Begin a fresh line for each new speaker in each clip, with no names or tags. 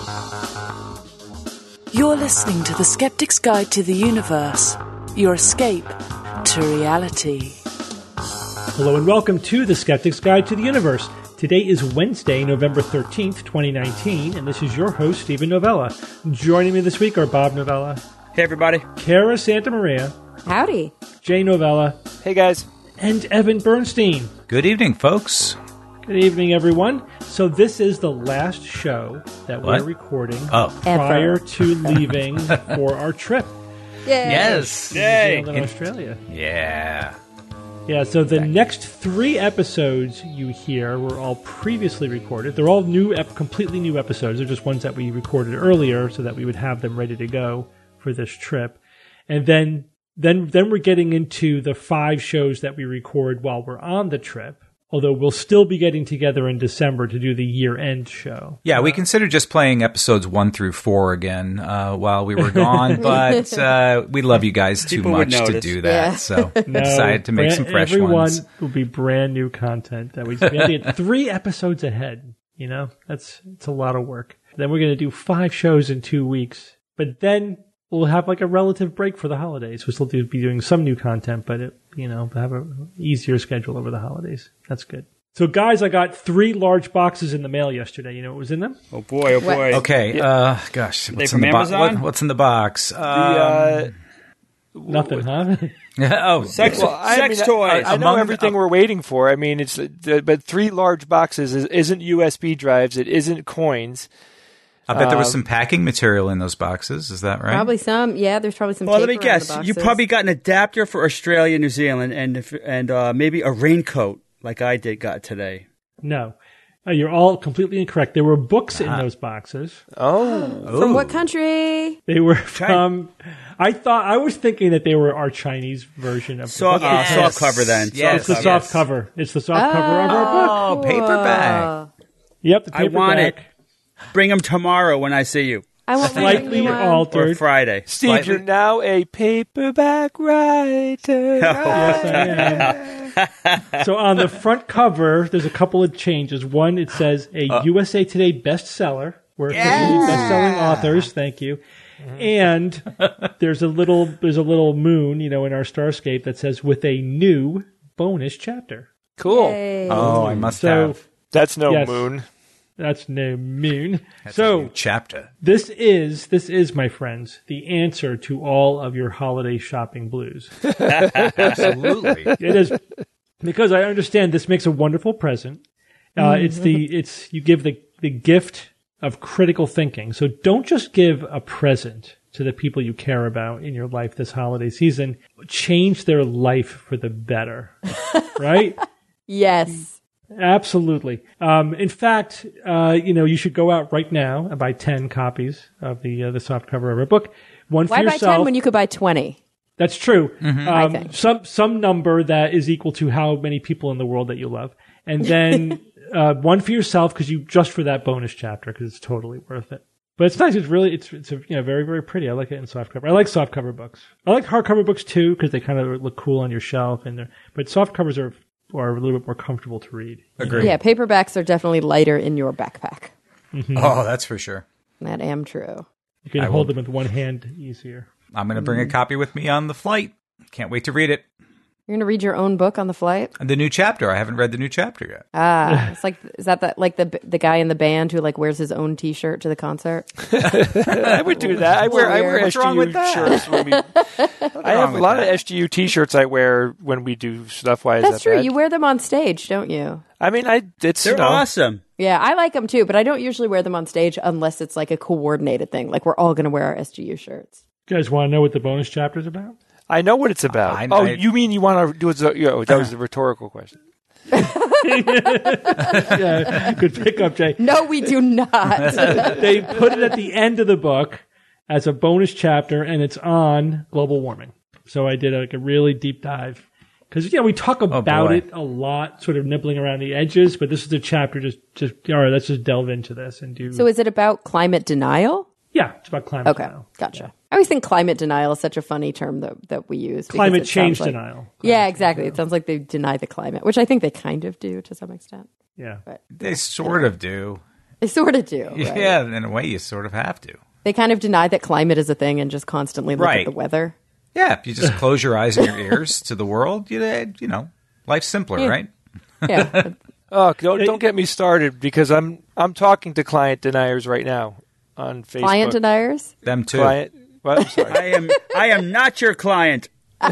You're listening to The Skeptic's Guide to the Universe, your escape to reality.
Hello and welcome to The Skeptic's Guide to the Universe. Today is Wednesday, November 13th, 2019, and this is your host, Stephen Novella. Joining me this week are Bob Novella.
Hey, everybody.
Cara Santamaria.
Howdy.
Jay Novella.
Hey, guys.
And Evan Bernstein.
Good evening, folks.
Good evening, everyone. So this is the last show that we're recording prior to leaving for our trip.
Yay.
Yes.
New Zealand and Australia.
Yeah.
Yeah, so the next 3 episodes you hear were all previously recorded. They're all new, completely new episodes. They're just ones that we recorded earlier so that we would have them ready to go for this trip. And then we're getting into the 5 shows that we record while we're on the trip. Although we'll still be getting together in December to do the year-end show.
Yeah, we considered just playing episodes 1 through 4 again while we were gone, but we love you guys too much to do that, so decided to make some fresh ones.
Everyone will be brand new content that we have to get 3 episodes ahead. You know, it's a lot of work. Then we're going to do 5 shows in 2 weeks, but then we'll have like a relative break for the holidays. We'll still be doing some new content, but have an easier schedule over the holidays. That's good. So, guys, I got 3 large boxes in the mail yesterday. You know what was in them?
Oh, boy. Oh, boy.
Okay. Gosh. What's in the box? What's in the box?
Nothing, huh?
Sex toys.
I know everything we're waiting for. I mean, but 3 large boxes isn't USB drives. It isn't coins.
I bet there was some packing material in those boxes. Is that right?
Probably some. Yeah, there's probably some.
Well, let
tape
me guess.
around the
You
boxes.
probably got an adapter for Australia, New Zealand, and maybe a raincoat like I got today.
No. You're all completely incorrect. There were books in those boxes.
Oh.
From what country?
They were from... I was thinking that they were our Chinese version of the book.
Soft cover then.
Yes.
It's the soft cover. It's the soft cover of our book.
Oh, paperback.
Yep, the paperback.
I want it. Bring them tomorrow when I see you.
I want
Slightly altered.
Or Friday.
Steve, you're now a paperback writer.
Yes, I am. So on the front cover, there's a couple of changes. One, it says a USA Today bestseller. We're officially best-selling authors. Thank you. And there's a little moon, in our Starscape that says with a new bonus chapter.
Cool.
Yay.
Oh, I must have.
That's no moon.
That's no moon.
That's
so
a new chapter.
This is, my friends, the answer to all of your holiday shopping blues.
Absolutely.
It is, because I understand this makes a wonderful present. You give the gift of critical thinking. So don't just give a present to the people you care about in your life this holiday season. Change their life for the better. Right?
Yes.
Absolutely. In fact, you should go out right now and buy 10 copies of the softcover of our book. One
Why
for
buy
yourself.
10 when you could buy 20?
That's true.
I think.
Some number that is equal to how many people in the world that you love, and then one for yourself just for that bonus chapter because it's totally worth it. But it's nice. It's very, very pretty. I like it in softcover. I like softcover books. I like hardcover books too because they kind of look cool on your shelf, but softcovers are a little bit more comfortable to read.
Agreed.
Yeah, paperbacks are definitely lighter in your backpack.
Mm-hmm.
Oh, that's for sure.
That am true.
You can hold them with one hand easier.
I'm going to bring a copy with me on the flight. Can't wait to read it.
You're going to read your own book on the flight?
And the new chapter. I haven't read the new chapter yet.
It's like, is that like the guy in the band who wears his own T-shirt to the concert?
I would do that. I wear
What's wrong with that?
SGU shirts when I have a lot of SGU T-shirts I wear when we do stuff. Why is
That's
that
true.
bad?
You wear them on stage, don't you?
I mean,
they're awesome.
Yeah, I like them too, but I don't usually wear them on stage unless it's like a coordinated thing. Like we're all going to wear our SGU shirts.
You guys want to know what the bonus chapter is about?
I know what it's about. You mean you want to do it? That was a rhetorical question.
Yeah, good pickup, Jay.
No, we do not.
They put it at the end of the book as a bonus chapter, and it's on global warming. So I did a really deep dive. Because, we talk about it a lot, sort of nibbling around the edges, but this is a chapter just all right, let's just delve into this and do...
So is it about climate denial?
Yeah, it's about climate denial.
Gotcha. Yeah. I always think climate denial is such a funny term that we use.
Climate change denial.
Yeah, exactly. It sounds like they deny the climate, which I think they kind of do to some extent.
Yeah.
But,
They sort of do.
They sort of do. Right?
Yeah, in a way, you sort of have to.
They kind of deny that climate is a thing and just constantly look at the weather.
Yeah, if you just close your eyes and your ears to the world, you know, life's simpler, right?
Yeah.
Oh, don't get me started because I'm talking to client deniers right now on Facebook.
Client deniers?
Them too.
Well, I'm sorry.
I am not your client.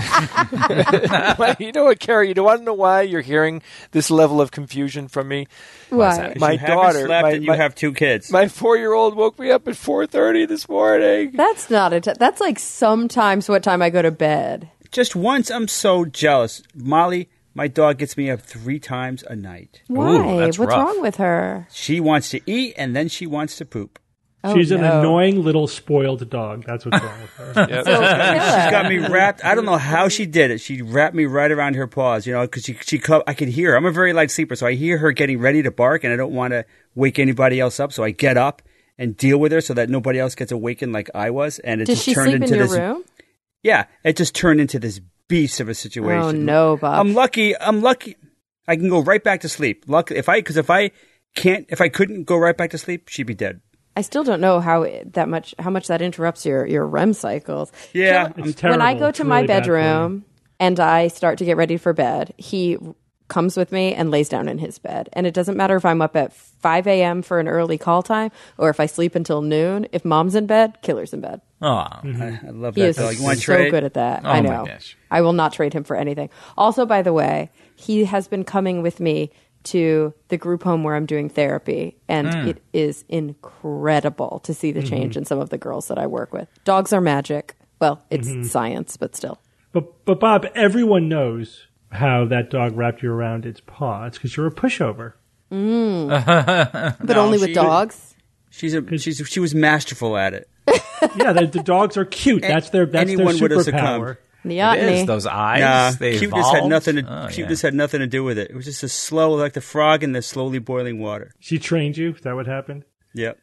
You know what, Carrie? You don't want to know why you're hearing this level of confusion from me?
Why?
My daughter,
you have 2 kids.
My 4-year-old woke me up at 4:30 this morning.
That's not that's like sometimes what time I go to bed.
Just once, I'm so jealous. Molly, my dog gets me up 3 times a night.
Why?
Ooh, that's
What's
rough.
wrong with her?
She wants to eat, and then she wants to poop.
She's an annoying little spoiled dog. That's what's wrong with her.
Yep.
She's got me wrapped. I don't know how she did it. She wrapped me right around her paws, because I could hear her. I'm a very light sleeper, so I hear her getting ready to bark, and I don't want to wake anybody else up. So I get up and deal with her so that nobody else gets awakened like I was. And it
Does
just
she
turned
sleep
into
in your
this.
room?
Yeah, it just turned into this beast of a situation.
Oh no, Bob!
I'm lucky. I can go right back to sleep. Luckily, if I couldn't go right back to sleep, she'd be dead.
I still don't know how much that interrupts your REM cycles.
Yeah,
It's terrible.
When I go
It's
to
really
my
bad for you.
bedroom and I start to get ready for bed, he comes with me and lays down in his bed. And it doesn't matter if I'm up at 5 a.m. for an early call time or if I sleep until noon. If mom's in bed, Killer's in bed.
Oh,
I love
He
that
is
dog. You want to
so
trade?
good at that.
Oh,
I
my
know.
gosh.
I will not trade him for anything. Also, by the way, he has been coming with me to the group home where I'm doing therapy, and it is incredible to see the change in some of the girls that I work with. Dogs are magic. Well, it's science, but still.
But Bob, everyone knows how that dog wrapped you around its paw. It's because you're a pushover.
But only with dogs.
She was masterful at it.
Yeah, the dogs are cute. That's their
anyone would have
superpower.
succumbed.
The
it is.
Otney.
Those eyes,
Nah,
they
cuteness
evolved.
had nothing to
Oh,
cuteness had nothing to do with it. It was just a slow, like the frog in the slowly boiling water.
She trained you. Is that what happened?
Yep.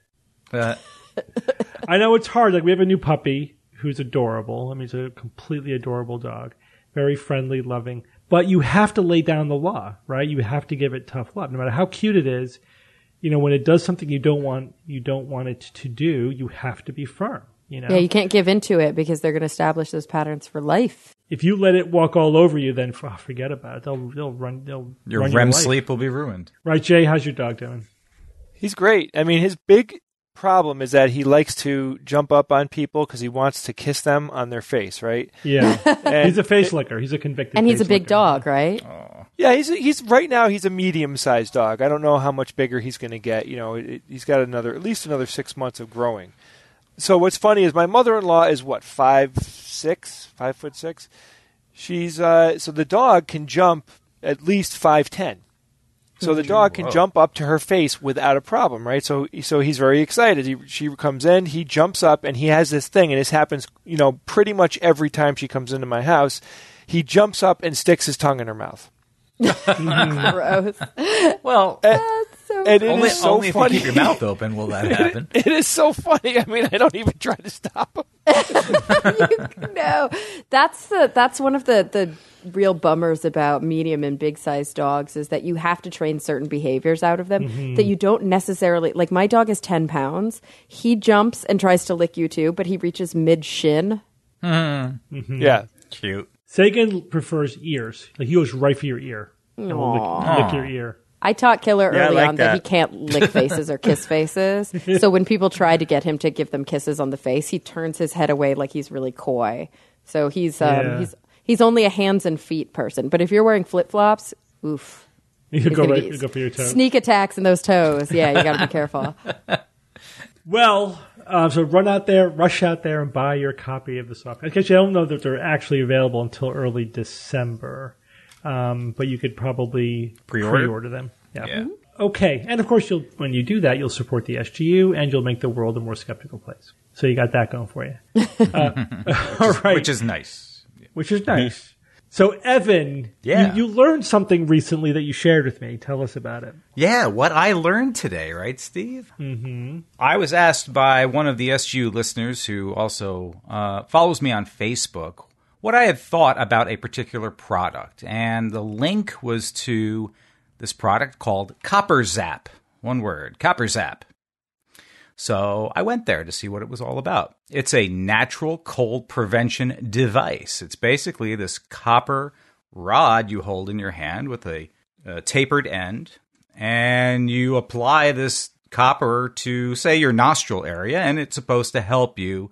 I know it's hard. Like, we have a new puppy who's adorable. I mean, he's a completely adorable dog. Very friendly, loving. But you have to lay down the law, right? You have to give it tough love. No matter how cute it is, when it does something you don't want it to do, you have to be firm.
Yeah, you can't give into it because they're going to establish those patterns for life.
If you let it walk all over you, then forget about it. They'll run.
Your
run
REM
life.
sleep will be ruined.
Right, Jay? How's your dog doing?
He's great. I mean, his big problem is that he likes to jump up on people because he wants to kiss them on their face, right?
Yeah,
And
he's a face licker. He's a convicted.
And he's a
face
big
licker.
dog, right?
Yeah, he's right now he's a medium-sized dog. I don't know how much bigger he's going to get. He's got at least another 6 months of growing. So what's funny is my mother-in-law is 5'6". She's so the dog can jump at least 5'10". So the dog can jump up to her face without a problem, right? So he's very excited. She comes in, he jumps up, and he has this thing, and this happens, pretty much every time she comes into my house. He jumps up and sticks his tongue in her mouth.
Gross.
Well,
That's so
And it
only,
is so
only if you
funny.
keep your mouth open will that happen.
It is so funny. I mean, I don't even try to stop him.
No, that's one of the real bummers about medium and big sized dogs is that you have to train certain behaviors out of them that you don't necessarily like. My dog is 10 pounds. He jumps and tries to lick you too, but he reaches mid shin.
Yeah.
Cute.
Sagan prefers ears. Like, he goes right for your ear. And will lick your ear.
I taught Killer
Yeah, I
early
like
on that
that.
he can't lick faces or kiss faces. So when people try to get him to give them kisses on the face, he turns his head away like he's really coy. So he's only a hands and feet person. But if you're wearing flip flops, oof.
You
He's
go
gonna
right.
be
You go for your toe.
Sneak attacks in those toes. Yeah, you got to be careful.
Well, so rush out there and buy your copy of the soft. I guess I don't know that they're actually available until early December, but you could probably pre-order them. Yeah. Okay, and of course, when you do that, you'll support the SGU and you'll make the world a more skeptical place. So you got that going for you. All right,
Which is nice.
Which is nice. So, Evan, you learned something recently that you shared with me. Tell us about it.
Yeah, what I learned today, right, Steve? Mm-hmm. I was asked by one of the SGU listeners who also follows me on Facebook what I had thought about a particular product. And the link was to this product called Copper Zap. one word, Copper Zap. So I went there to see what it was all about. It's a natural cold prevention device. It's basically this copper rod you hold in your hand with a tapered end, and you apply this copper to, say, your nostril area, and it's supposed to help you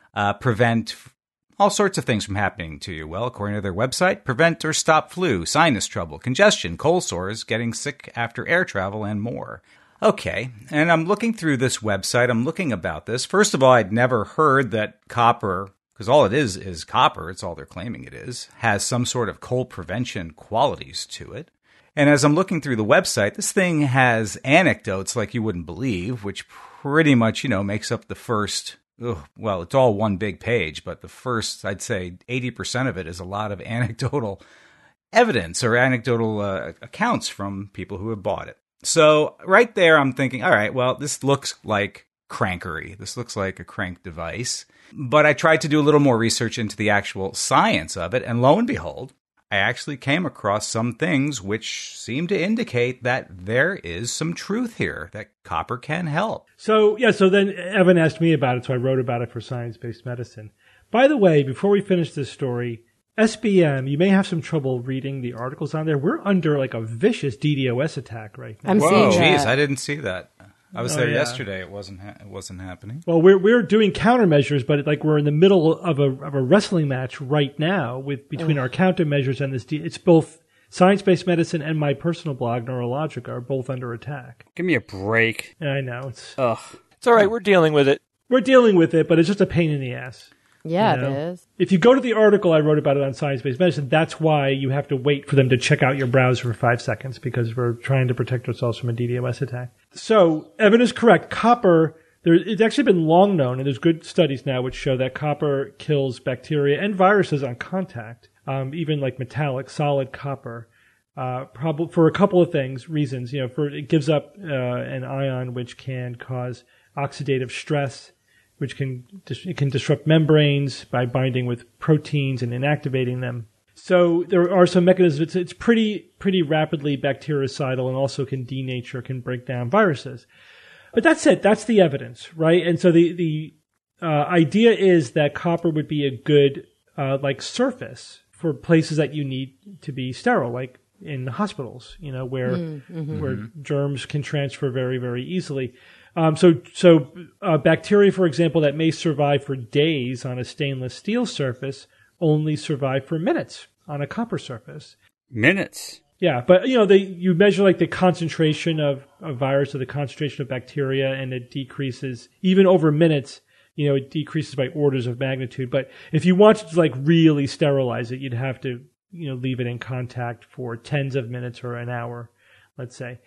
prevent all sorts of things from happening to you. Well, according to their website, prevent or stop flu, sinus trouble, congestion, cold sores, getting sick after air travel, and more. Okay, and I'm looking through this website. I'm looking about this. First of all, I'd never heard that copper, because all it is copper, it's all they're claiming it is, has some sort of cold prevention qualities to it. And as I'm looking through the website, this thing has anecdotes like you wouldn't believe, which pretty much, makes up the first, well, it's all one big page, but the first, I'd say 80% of it is a lot of anecdotal evidence or anecdotal accounts from people who have bought it. So right there, I'm thinking, all right, well, this looks like crankery. This looks like a crank device. But I tried to do a little more research into the actual science of it, and lo and behold, I actually came across some things which seem to indicate that there is some truth here, that copper can help.
So then Evan asked me about it, so I wrote about it for Science-Based Medicine. By the way, before we finish this story, SBM, you may have some trouble reading the articles on there. We're under like a vicious DDoS attack right now.
I'm seeing
Jeez,
that.
I didn't see that. I was there yesterday. It wasn't happening.
Well, we're doing countermeasures, but like we're in the middle of a wrestling match right now between our countermeasures and this. It's both Science-Based Medicine and my personal blog, Neurologica, are both under attack.
Give me a break.
I know
Ugh.
It's all right. We're dealing with it.
We're dealing with it, but it's just a pain in the ass.
Yeah, it is.
If you go to the article I wrote about it on Science-Based Medicine, that's why you have to wait for them to check out your browser for 5 seconds, because we're trying to protect ourselves from a DDoS attack. So, Evan is correct. Copper, it's actually been long known, and there's good studies now which show that copper kills bacteria and viruses on contact, even like metallic, solid copper. Probably for a couple of reasons. It gives up an ion which can cause oxidative stress, which can disrupt membranes by binding with proteins and inactivating them. So there are some mechanisms. It's pretty rapidly bactericidal and also can denature, can break down viruses. But that's it. That's the evidence, right? And so the idea is that copper would be a good surface for places that you need to be sterile, like in hospitals, where germs can transfer very, very easily. So bacteria, for example, that may survive for days on a stainless steel surface only survive for minutes on a copper surface.
Minutes?
Yeah, but you measure like the concentration of a virus or the concentration of bacteria, and it decreases even over minutes. It decreases by orders of magnitude. But if you wanted to like really sterilize it, you'd have to leave it in contact for tens of minutes or an hour, let's say.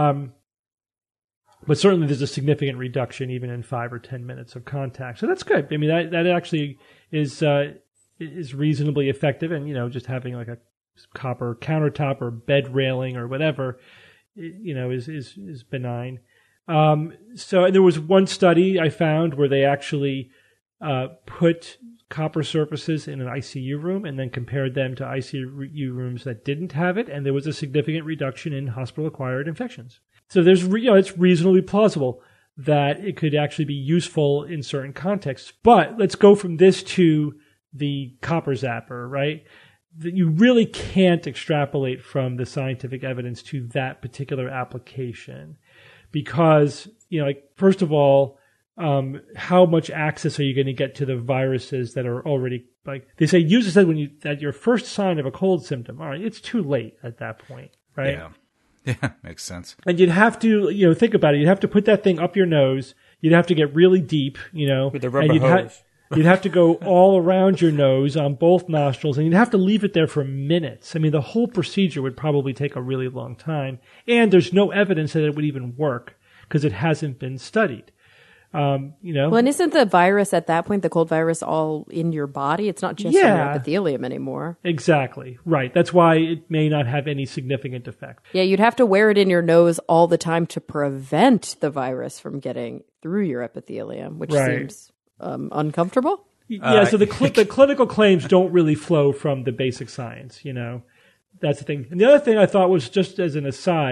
But certainly there's a significant reduction even in 5 or 10 minutes of contact. So that's good. I mean, that actually is reasonably effective. And, just having like a copper countertop or bed railing or whatever, is benign. So there was one study I found where they actually put copper surfaces in an ICU room and then compared them to ICU rooms that didn't have it. And there was a significant reduction in hospital-acquired infections. So there's, it's reasonably plausible that it could actually be useful in certain contexts. But let's go from this to the copper zapper, right? That you really can't extrapolate from the scientific evidence to that particular application, because first of all, how much access are you going to get to the viruses that are already, like they say, usually said at your first sign of a cold symptom, all right, it's too late at that point, right?
Yeah, makes sense.
And you'd have to, think about it. You'd have to put that thing up your nose. You'd have to get really deep,
with the rubber hose.
You'd have to go all around your nose on both nostrils, and you'd have to leave it there for minutes. I mean, the whole procedure would probably take a really long time, and there's no evidence that it would even work because it hasn't been studied. Well,
and isn't the virus at that point, the cold virus, all in your body? It's not just in your epithelium anymore.
Exactly. Right. That's why it may not have any significant effect.
Yeah, you'd have to wear it in your nose all the time to prevent the virus from getting through your epithelium, which seems uncomfortable.
Yeah, so the clinical claims don't really flow from the basic science, That's the thing. And the other thing I thought was, just as an aside,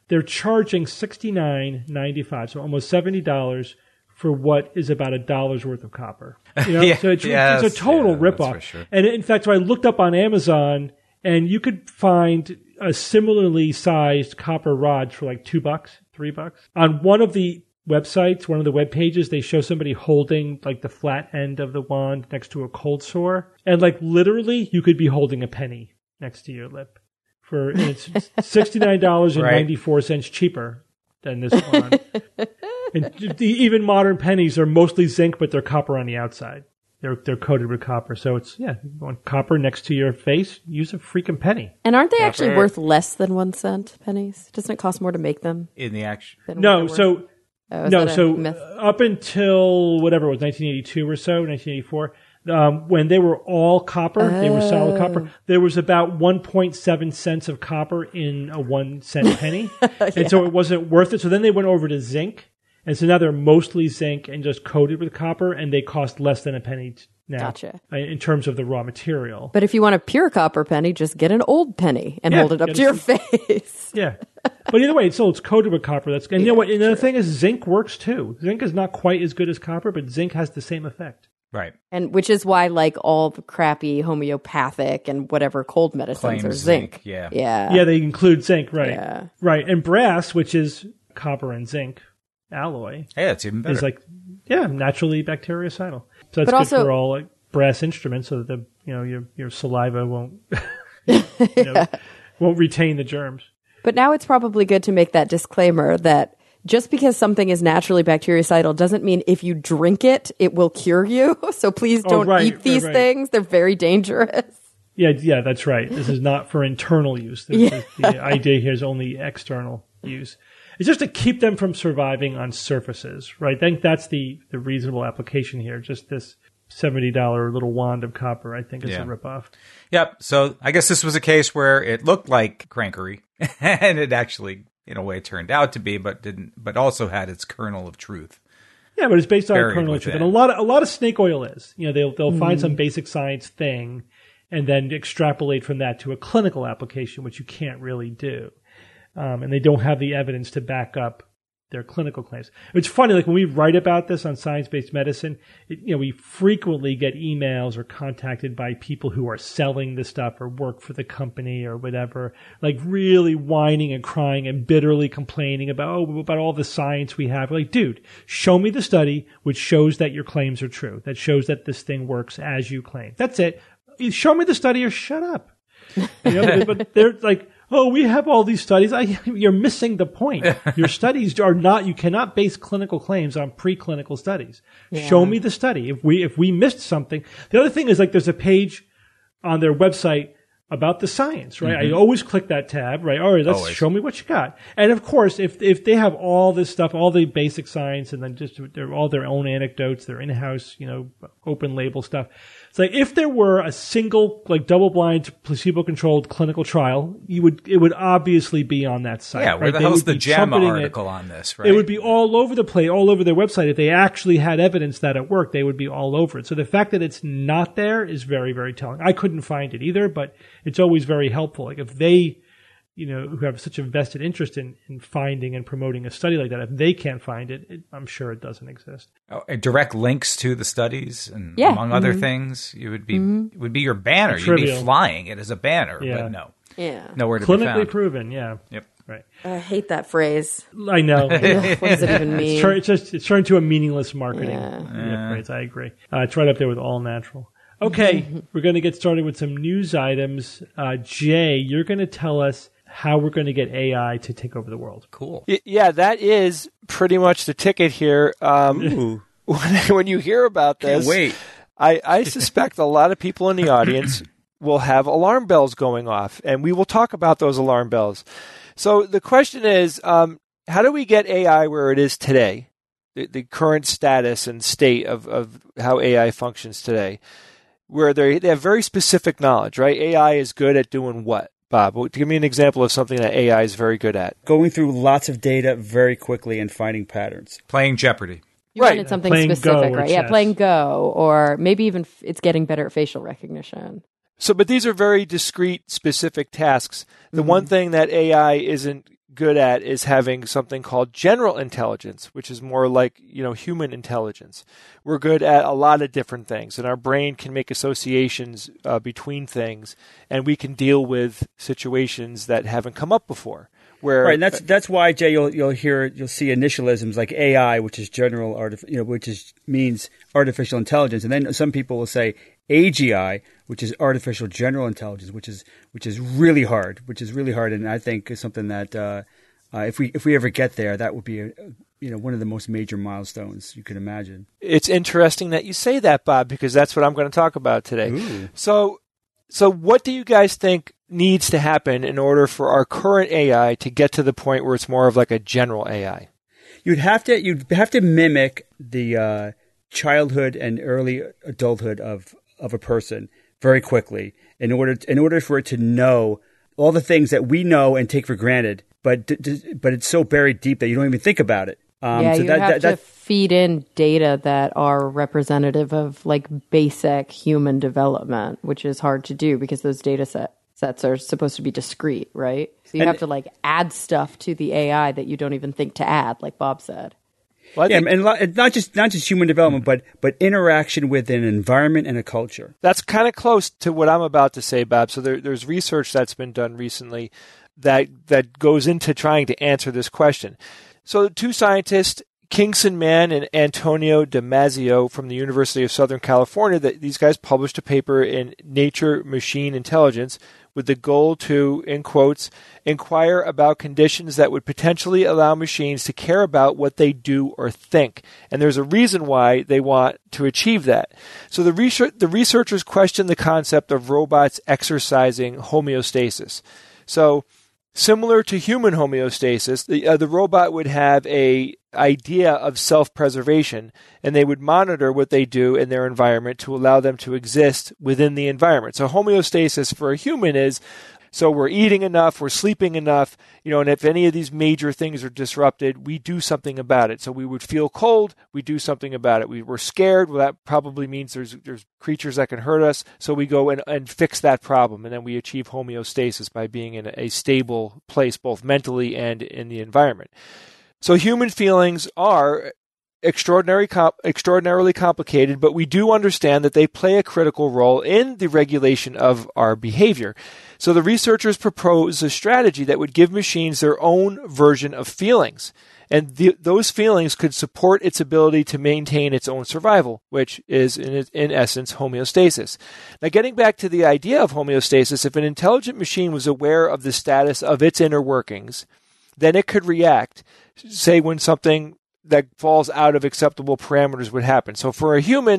they're charging $69.95, so almost $70 for what is about $1 worth of copper. You know?
Yeah,
So it's
yes,
a total
yeah, that's
ripoff.
for sure.
And in fact, so I looked up on Amazon, and you could find a similarly sized copper rod for like $2, $3. On one of the websites, one of the web pages, they show somebody holding like the flat end of the wand next to a cold sore, and like literally, you could be holding a penny next to your lip. And it's $69.94 cheaper than this wand. And even modern pennies are mostly zinc, but they're copper on the outside. They're coated with copper. So it's, you want copper next to your face, use a freaking penny.
And aren't they actually worth less than 1 cent pennies? Doesn't it cost more to make them?
In the action.
No, so
is that a myth?
Up until whatever it was, 1982 or so, 1984, when they were all copper, they were solid copper, there was about 1.7 cents of copper in a 1 cent penny. And so it wasn't worth it. So then they went over to zinc. And so now they're mostly zinc and just coated with copper, and they cost less than a penny now.
Gotcha.
In terms of the raw material.
But if you want a pure copper penny, just get an old penny and hold it up to your face.
Yeah. But either way, it's coated with copper. And you know what? Another thing is zinc works too. Zinc is not quite as good as copper, but zinc has the same effect.
Right.
And which is why like all the crappy homeopathic and whatever cold medicines
Claims
are zinc.
Yeah.
Yeah, they include zinc, right.
Yeah.
Right. And brass, which is copper and zinc alloy,
Hey, that's even better.
is like, naturally bactericidal. So that's
But
good
also,
for all like brass instruments, so that your saliva won't won't retain the germs.
but now it's probably good to make that disclaimer that just because something is naturally bactericidal doesn't mean if you drink it, it will cure you. So please don't eat these things. They're very dangerous.
Yeah, that's right. This is not for internal use. The idea here is only external use. It's just to keep them from surviving on surfaces, right? I think that's the reasonable application here. Just this $70 little wand of copper, I think, is a ripoff.
Yep. So I guess this was a case where it looked like crankery, and it actually, in a way, turned out to be, but didn't. But also had its kernel of truth.
Yeah, but it's based on a kernel of
within.
truth, and a lot of snake oil is. They'll find some basic science thing, and then extrapolate from that to a clinical application, which you can't really do. And they don't have the evidence to back up their clinical claims. It's funny, like when we write about this on Science-Based Medicine, we frequently get emails or contacted by people who are selling the stuff or work for the company or whatever, like really whining and crying and bitterly complaining about all the science we have. Like, dude, show me the study which shows that your claims are true, that shows that this thing works as you claim. That's it. Show me the study or shut up. But they're like, oh, we have all these studies. You're missing the point. Your studies are not, you cannot base clinical claims on preclinical studies. Yeah. Show me the study. If we missed something. The other thing is, like, there's a page on their website about the science, right? Mm-hmm. I always click that tab, right? All right, show me what you got. And of course, if they have all this stuff, all the basic science, and then just all their own anecdotes, their in-house, open label stuff. It's like if there were a single, like, double-blind, placebo-controlled clinical trial, it would obviously be on that site.
Yeah, where the hell's the JAMA article on this, right?
It would be all over the place, all over their website. If they actually had evidence that it worked, they would be all over it. So the fact that it's not there is very, very telling. I couldn't find it either, but it's always very helpful. Like if they, who have such a vested interest in finding and promoting a study like that, if they can't find it, I'm sure it doesn't exist.
Oh, direct links to the studies, and among other things, it would be your banner. You'd be flying it as a banner, but no.
Yeah.
Nowhere to be found.
Clinically proven, yeah.
Yep.
Right.
I hate that phrase.
I know.
What does it even mean?
It's turned to a meaningless marketing phrase. I agree. It's right up there with all natural. Okay, we're going to get started with some news items. Jay, you're going to tell us how we're going to get AI to take over the world.
Cool.
Yeah, that is pretty much the ticket here. When you hear about this,
can't wait.
I suspect a lot of people in the audience will have alarm bells going off, and we will talk about those alarm bells. So the question is, how do we get AI where it is today, the current status and state of how AI functions today, where they have very specific knowledge, right? AI is good at doing what? Bob, give me an example of something that AI is very good at.
Going through lots of data very quickly and finding patterns.
Playing Jeopardy.
You wanted something specific, right? Yeah,
chess.
playing Go, or maybe even it's getting better at facial recognition.
But these are very discrete, specific tasks. The one thing that AI isn't good at is having something called general intelligence, which is more like, human intelligence. We're good at a lot of different things, and our brain can make associations between things, and we can deal with situations that haven't come up before. Right,
and that's why, Jay, you'll see initialisms like AI, which is means artificial intelligence, and then some people will say AGI, which is artificial general intelligence, which is really hard, and I think is something that if we ever get there, that would be one of the most major milestones you could imagine.
It's interesting that you say that, Bob, because that's what I'm going to talk about today.
Ooh.
So what do you guys think needs to happen in order for our current AI to get to the point where it's more of like a general AI?
You'd have to mimic the childhood and early adulthood of a person very quickly in order for it to know all the things that we know and take for granted, but it's so buried deep that you don't even think about it.
You have to feed in data that are representative of like basic human development, which is hard to do because those data sets are supposed to be discrete, right? So you have to like add stuff to the AI that you don't even think to add, like Bob said.
Well, and not just human development, but interaction with an environment and a culture.
That's kind of close to what I'm about to say, Bob. So there's research that's been done recently that goes into trying to answer this question. So two scientists, Kingston Mann and Antonio Damasio from the University of Southern California, these guys published a paper in Nature Machine Intelligence with the goal to, in quotes, inquire about conditions that would potentially allow machines to care about what they do or think. And there's a reason why they want to achieve that. So the researchers questioned the concept of robots exercising homeostasis. So similar to human homeostasis, the robot would have a idea of self-preservation, and they would monitor what they do in their environment to allow them to exist within the environment. So homeostasis for a human is, so we're eating enough, we're sleeping enough, and if any of these major things are disrupted, we do something about it. So we would feel cold, we do something about it. We were scared, well, that probably means there's creatures that can hurt us, so we go and fix that problem, and then we achieve homeostasis by being in a stable place, both mentally and in the environment. So human feelings are extraordinarily complicated, but we do understand that they play a critical role in the regulation of our behavior. So the researchers propose a strategy that would give machines their own version of feelings. And those feelings could support its ability to maintain its own survival, which is, in essence, homeostasis. Now, getting back to the idea of homeostasis, if an intelligent machine was aware of the status of its inner workings, then it could react, say, when something that falls out of acceptable parameters would happen. So for a human,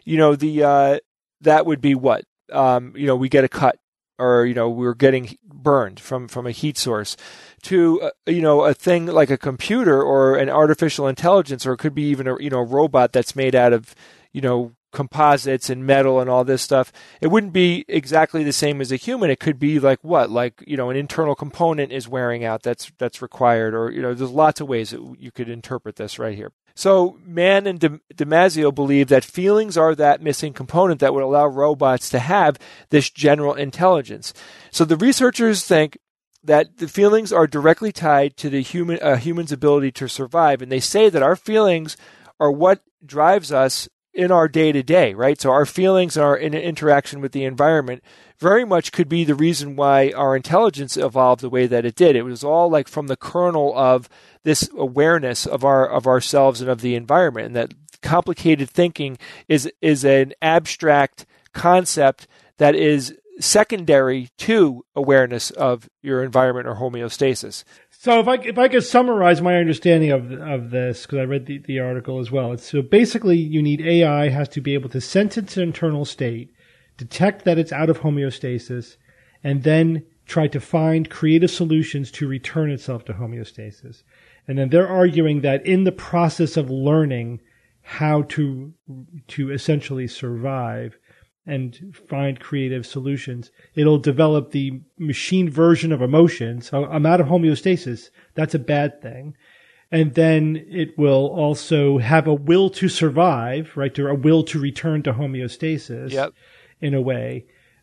that would be what? We get a cut, or, we're getting burned from a heat source, to, a thing like a computer or an artificial intelligence, or it could be even a robot that's made out of, composites and metal and all this stuff. It wouldn't be exactly the same as a human. It could be like what? Like, an internal component is wearing out that's required, or, there's lots of ways that you could interpret this right here. So Mann and Damasio believe that feelings are that missing component that would allow robots to have this general intelligence. So the researchers think that the feelings are directly tied to the human's ability to survive, and they say that our feelings are what drives us in our day-to-day, right? So our feelings and our interaction with the environment very much could be the reason why our intelligence evolved the way that it did. It was all like from the kernel of this awareness of ourselves and of the environment, and that complicated thinking is an abstract concept that is secondary to awareness of your environment or homeostasis.
So if I could summarize my understanding of this, because I read the article as well, so basically you need AI has to be able to sense its internal state, detect that it's out of homeostasis, and then try to find creative solutions to return itself to homeostasis. And then they're arguing that in the process of learning how to essentially survive and find creative solutions, it'll develop the machine version of emotion. So I'm out of homeostasis. That's a bad thing. And then it will also have a will to survive, right? A will to return to homeostasis.
Yep.
In a way.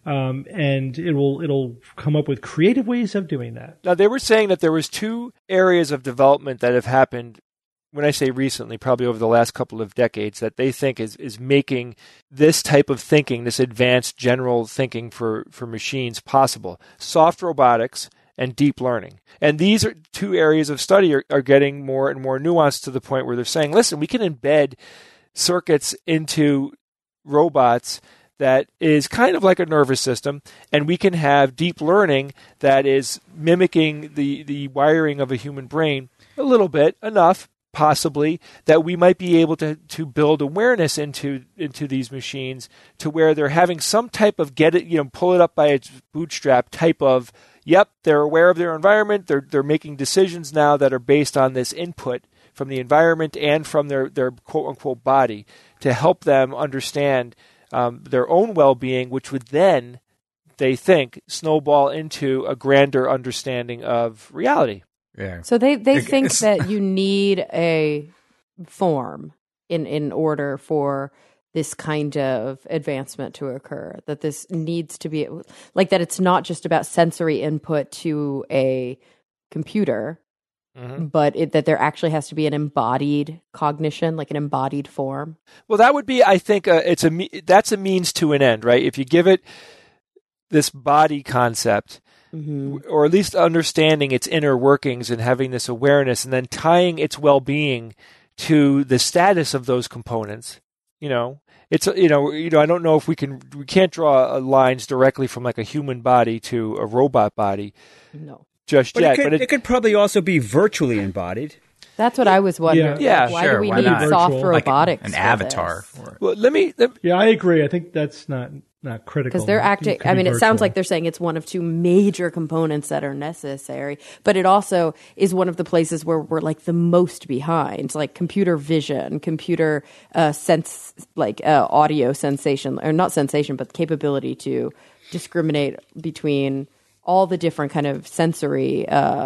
and it'll come up with creative ways of doing that.
Now, they were saying that there was 2 areas of development that have happened, when I say recently, probably over the last couple of decades, that they think is making this type of thinking, this advanced general thinking for machines possible. Soft robotics and deep learning. And these are 2 areas of study are getting more and more nuanced to the point where they're saying, listen, we can embed circuits into robots that is kind of like a nervous system, and we can have deep learning that is mimicking the wiring of a human brain a little bit, enough, possibly, that we might be able to build awareness into these machines to where they're having some type of pull it up by its bootstrap type of, yep, they're aware of their environment, they're making decisions now that are based on this input from the environment and from their quote-unquote body to help them understand their own well-being, which would then, they think, snowball into a grander understanding of reality.
Yeah.
So they think that you need a form in order for this kind of advancement to occur, that this needs to be like that. It's not just about sensory input to a computer, but that there actually has to be an embodied cognition, like an embodied form.
Well, that would be, I think, that's a means to an end, right? If you give it this body concept, or at least understanding its inner workings and having this awareness, and then tying its well-being to the status of those components, it's I don't know if we can't draw lines directly from like a human body to a robot body.
No.
Just yet,
but it could probably also be virtually embodied.
That's what I was wondering.
Yeah,
why
sure,
do we
why
need
not?
soft
Virtual,
robotics?
An
for
avatar
this?
for it.
Well, let me.
Yeah, I agree. I think that's not critical.
Because they're acting. I mean, it sounds like they're saying it's one of 2 major components that are necessary, but it also is one of the places where we're like the most behind, like computer vision, computer sense, like audio sensation, or not sensation, but capability to discriminate between all the different kind of sensory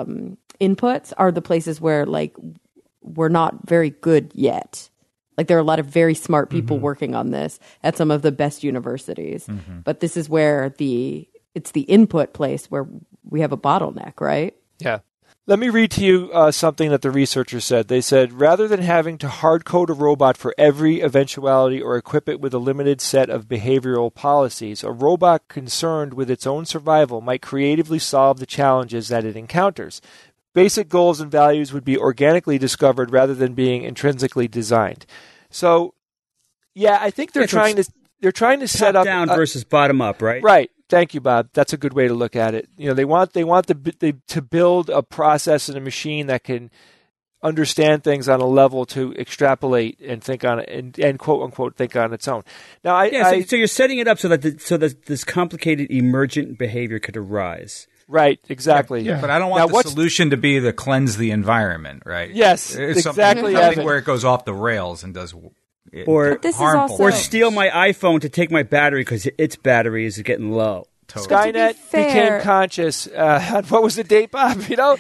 inputs are the places where like we're not very good yet. Like there are a lot of very smart people working on this at some of the best universities, but this is where it's the input place where we have a bottleneck, right?
Yeah. Let me read to you something that the researchers said. They said, rather than having to hard code a robot for every eventuality or equip it with a limited set of behavioral policies, a robot concerned with its own survival might creatively solve the challenges that it encounters. Basic goals and values would be organically discovered rather than being intrinsically designed. So, yeah, I think they're trying to set up
down versus bottom up, right?
Right. Thank you, Bob. That's a good way to look at it. They want to build a process and a machine that can understand things on a level to extrapolate and think on it and quote unquote think on its own. Now,
so you're setting it up so that this complicated emergent behavior could arise.
Right, exactly.
Yeah.
But I don't want the solution to be to cleanse the environment, right?
Yes,
it's
exactly.
Something where it goes off the rails and does
or
harmful.
Or steal my iPhone to take my battery because its battery is getting low.
Totally.
Skynet became conscious. What was the date, Bob?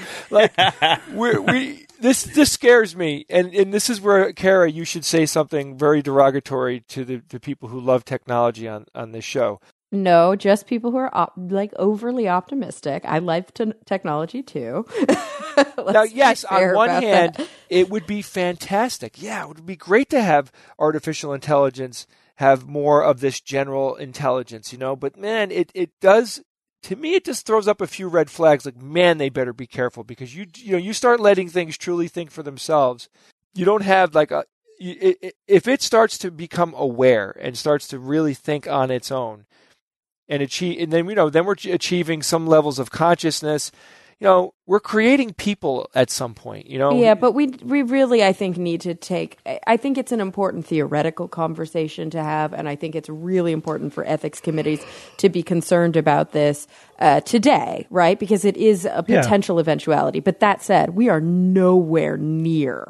This scares me, and this is where, Kara, you should say something very derogatory to the people who love technology on this show.
No, just people who are overly optimistic. I like technology too.
Now, yes, on one hand, it would be fantastic. Yeah, it would be great to have artificial intelligence have more of this general intelligence, But man, it does. To me, it just throws up a few red flags. Like, man, they better be careful because you start letting things truly think for themselves. You don't have if it starts to become aware and starts to really think on its own. And then we're achieving some levels of consciousness. We're creating people at some point.
Yeah, but we really, I think, need to take. I think it's an important theoretical conversation to have, and I think it's really important for ethics committees to be concerned about this today, right? Because it is a potential eventuality. But that said, we are nowhere near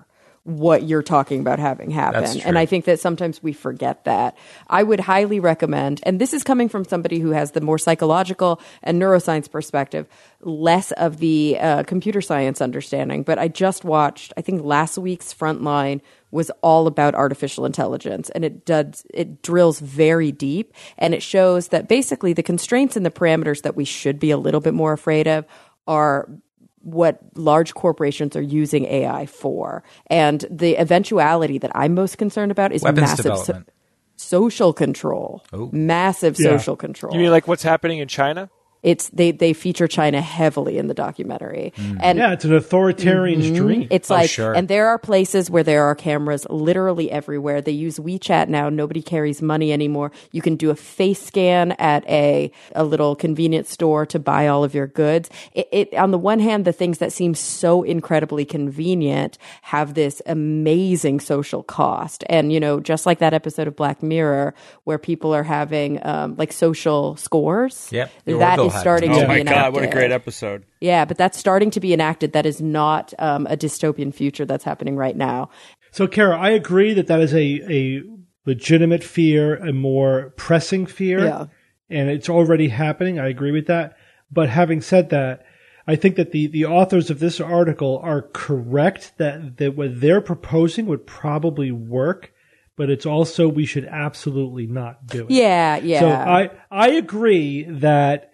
what you're talking about having happen.
That's true.
And I think that sometimes we forget that. I would highly recommend, and this is coming from somebody who has the more psychological and neuroscience perspective, less of the computer science understanding. But I just watched, I think last week's Frontline was all about artificial intelligence, and it drills very deep, and it shows that basically the constraints and the parameters that we should be a little bit more afraid of are what large corporations are using AI for. And the eventuality that I'm most concerned about is
Weapons
massive
development.
social control.
Oh.
Massive
Yeah.
social control.
You mean like what's happening in China?
It's they feature China heavily in the documentary. And
Yeah, it's an authoritarian's dream.
it's
Oh,
like,
sure.
and there are places where there are cameras literally everywhere. They use WeChat now. Nobody carries money anymore. You can do a face scan at a little convenience store to buy all of your goods. It on the one hand, the things that seem so incredibly convenient have this amazing social cost. And, you know, just like that episode of Black Mirror where people are having like social scores.
Yep. The
That
Orville
is
had
starting
one.
to
Oh
be
my
enacted.
God, what a great episode.
Yeah, but that's starting to be enacted. That is not a dystopian future that's happening right now.
So, Kara, I agree that is a legitimate fear, a more pressing fear,
Yeah.
and it's already happening. I agree with that. But having said that, I think that the authors of this article are correct that what they're proposing would probably work, but it's also we should absolutely not do it.
Yeah, yeah.
So I agree that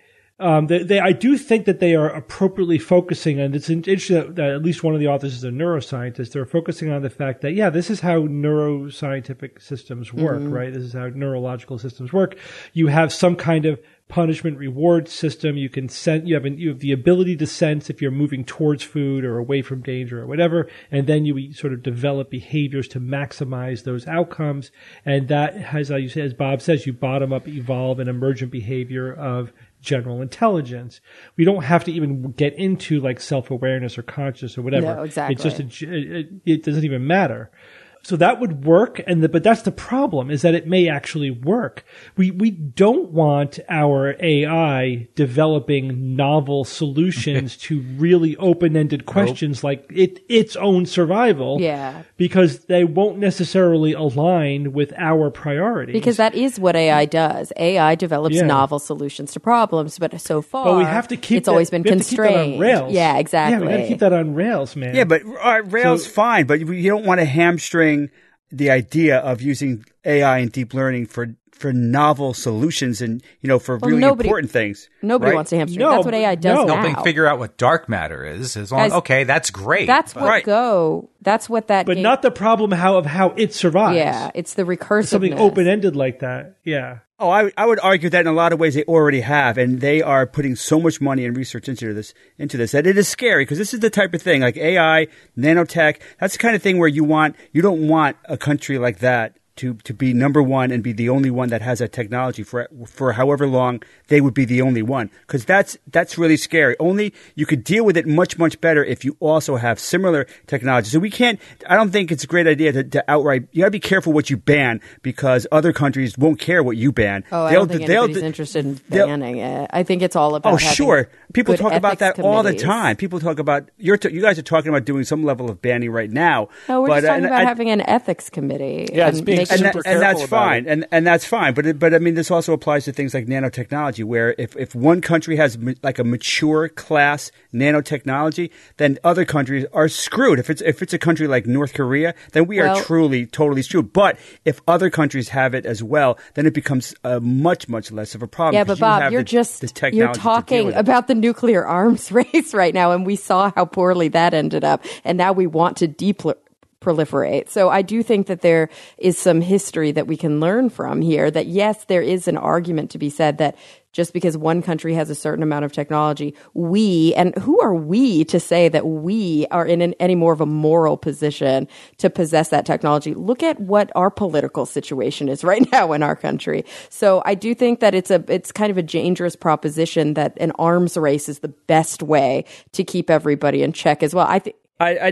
I do think that they are appropriately focusing, and it's interesting that at least one of the authors is a neuroscientist. They're focusing on the fact that, yeah, this is how neuroscientific systems work, right? This is how neurological systems work. You have some kind of punishment reward system. You can you have the ability to sense if you're moving towards food or away from danger or whatever, and then you sort of develop behaviors to maximize those outcomes. And that has, as Bob says, you bottom up evolve an emergent behavior of general intelligence. We don't have to even get into like self-awareness or conscious or whatever.
No, exactly.
It's just it doesn't even matter. So that would work, but that's the problem, is that it may actually work. We don't want our AI developing novel solutions to really open-ended questions like its own survival.
Yeah.
Because they won't necessarily align with our priorities.
Because that is what AI does. AI develops
Yeah.
novel solutions to problems, but so far,
But we have to keep
it's always been
we have to keep that
constrained.
on rails.
Yeah, exactly.
Yeah, we got to keep that on rails, man.
Yeah, but Rails fine, but you don't want to hamstring the idea of using AI and deep learning for novel solutions and, you know, for really important things.
Nobody
right?
wants to hamstring.
No,
That's what AI does
no.
now.
Helping figure out what dark matter is. As long,
Guys,
okay, that's great.
That's what
Right.
That's what that.
But
game-
not the problem of how it survives.
Yeah, it's the recursiveness.
Something open-ended like that. Yeah.
Oh, I would argue that in a lot of ways they already have, and they are putting so much money and research into this that it is scary, because this is the type of thing like AI, nanotech. That's the kind of thing where you don't want a country like that to be number one and be the only one that has that technology for however long they would be the only one, because that's really scary. Only you could deal with it much, much better if you also have similar technology. So I don't think it's a great idea to outright, you gotta be careful what you ban, because other countries won't care what you ban.
Oh, I don't think anybody's interested in banning it. I think it's all about.
Oh,
having
sure. People
good
talk about that
ethics
all the
committees.
time. People talk about you guys are talking about doing some level of banning right now.
No, we're
but,
just talking
and
about
I-
having an ethics committee.
Yeah, it's
and
being
making-
super
and that's
careful about
fine,
it.
and that's fine. But I mean, this also applies to things like nanotechnology, where if one country has like a mature class nanotechnology, then other countries are screwed. If it's a country like North Korea, then we are truly totally screwed. But if other countries have it as well, then it becomes much much less of a problem.
Yeah, but
because you
Bob,
have
you're
the technology
you're
to deal
talking
with it.
about the nuclear arms race right now, and we saw how poorly that ended up, and now we want to proliferate. So I do think that there is some history that we can learn from here, that yes, there is an argument to be said that just because one country has a certain amount of technology, and who are we to say that we are in any more of a moral position to possess that technology? Look at what our political situation is right now in our country. So I do think that it's kind of a dangerous proposition that an arms race is the best way to keep everybody in check as well. I think.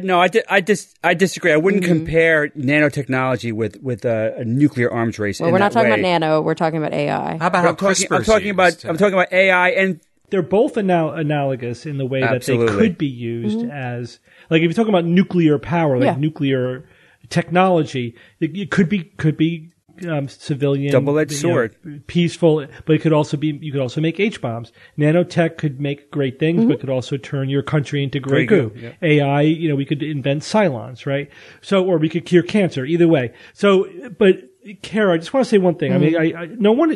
I disagree. I wouldn't compare nanotechnology with a nuclear arms race.
Well,
in
we're not
that
talking
way.
about nano. We're talking about AI.
How about how CRISPR's
I'm talking
used?
about AI, and
they're both analogous in the way
Absolutely.
that they could be used as, like, if you're talking about nuclear power, like nuclear technology, it could be civilian,
double-edged sword,
peaceful, but it could also be, you could also make H-bombs. Nanotech could make great things, but could also turn your country into Grey goo.
Yeah.
AI, we could invent Cylons, right? So, or we could cure cancer, either way. So, but Kara, I just want to say one thing. I mean, no one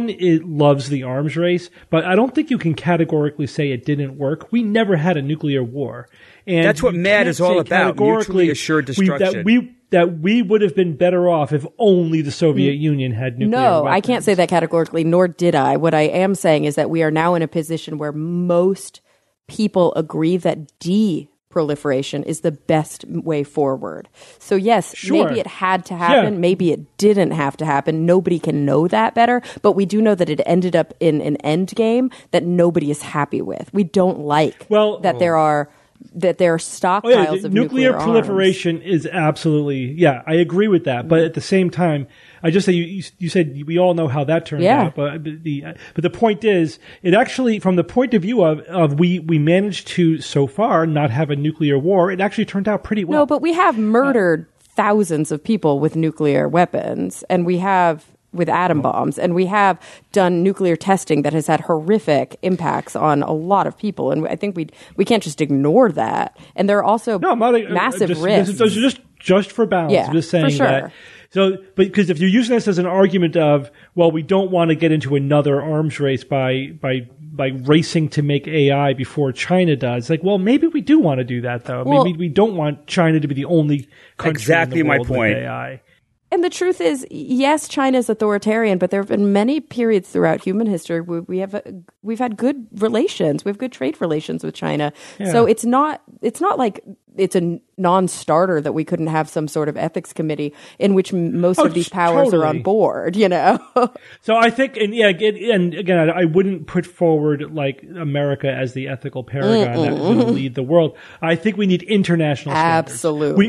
loves the arms race, but I don't think you can categorically say it didn't work. We never had a nuclear war. And
that's what MAD is all about, mutually assured destruction.
That we would have been better off if only the Soviet Union had nuclear weapons.
I can't say that categorically, nor did I. What I am saying is that we are now in a position where most people agree that de-proliferation is the best way forward. So yes, maybe it had to happen. Maybe it didn't have to happen. Nobody can know that better. But we do know that it ended up in an end game that nobody is happy with. We don't like that there are stockpiles of
nuclear proliferation is absolutely, I agree with that. But at the same time, I just say you said we all know how that turned out. But the point is, it actually, from the point of view of we managed to so far not have a nuclear war, it actually turned out pretty well.
No, but we have murdered thousands of people with nuclear weapons, and we have with atom bombs, and we have done nuclear testing that has had horrific impacts on a lot of people, and I think we can't just ignore that. And there are also massive risks.
Those are just for balance. I'm just saying that. So, because if you're using this as an argument of, well, we don't want to get into another arms race by racing to make AI before China does, like, well, maybe we do want to do that though. Maybe we don't want China to be the only country in the world with AI.
And the truth is, yes, China is authoritarian, but there have been many periods throughout human history where we've had good relations. We have good trade relations with China. Yeah. So it's not like it's a non-starter that we couldn't have some sort of ethics committee in which most of these powers are on board,
So I think, and again, I wouldn't put forward like America as the ethical paragon that was going to lead the world. I think we need international standards.
Absolutely.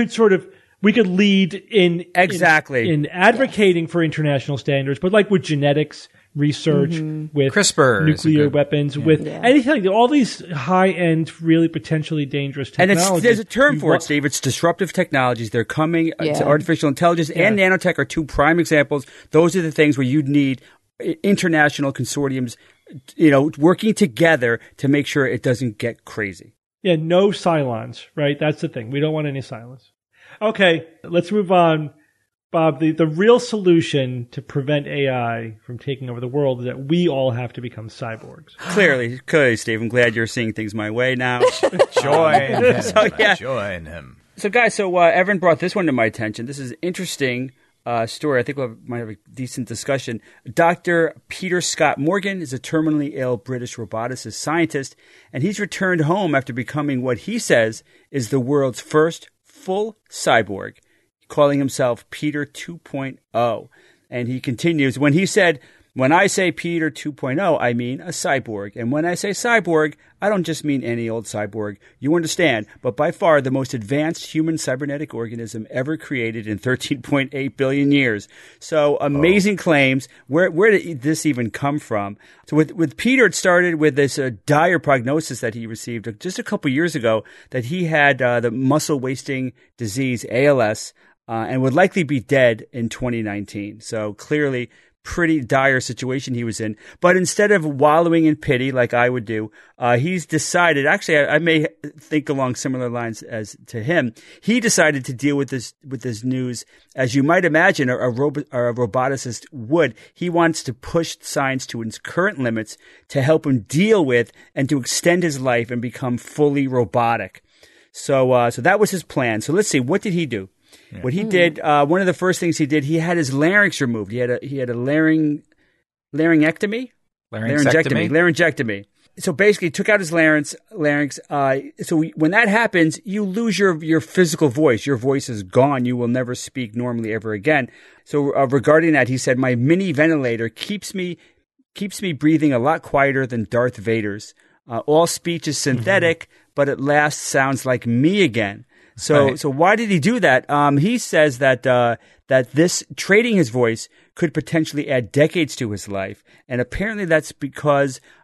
We could lead in advocating for international standards, but like with genetics research, with
CRISPR,
nuclear weapons, with anything, all these high-end, really potentially dangerous technologies.
And there's a term for it, Steve. It's disruptive technologies. They're coming to artificial intelligence and nanotech are two prime examples. Those are the things where you'd need international consortiums, working together to make sure it doesn't get crazy.
Yeah, no Cylons, right? That's the thing. We don't want any Cylons. Okay, let's move on. Bob, the real solution to prevent AI from taking over the world is that we all have to become cyborgs.
Clearly, Steve. I'm glad you're seeing things my way now.
Join him.
So, guys, Evan brought this one to my attention. This is an interesting story. I think we might have a decent discussion. Dr. Peter Scott Morgan is a terminally ill British roboticist scientist, and he's returned home after becoming what he says is the world's first full cyborg, calling himself Peter 2.0. And he continues, when I say Peter 2.0, I mean a cyborg. And when I say cyborg, I don't just mean any old cyborg. You understand, but by far the most advanced human cybernetic organism ever created in 13.8 billion years. So amazing claims. Where did this even come from? So with Peter, it started with this dire prognosis that he received just a couple years ago, that he had the muscle wasting disease, ALS, and would likely be dead in 2019. So clearly, pretty dire situation he was in. But instead of wallowing in pity like I would do, he's decided, actually I may think along similar lines as to him, he decided to deal with this news as you might imagine a roboticist would. He wants to push science to its current limits to help him deal with and to extend his life and become fully robotic. So that was his plan. So let's see, what did he do? Yeah. What he did, one of the first things he did, he had his larynx removed. He had a laryngectomy? Laryngectomy. So basically, he took out his larynx. So when that happens, you lose your physical voice. Your voice is gone. You will never speak normally ever again. So regarding that, he said, my mini ventilator keeps me breathing a lot quieter than Darth Vader's. All speech is synthetic, but at last sounds like me again. So why did he do that? He says that this trading his voice could potentially add decades to his life, and apparently that's because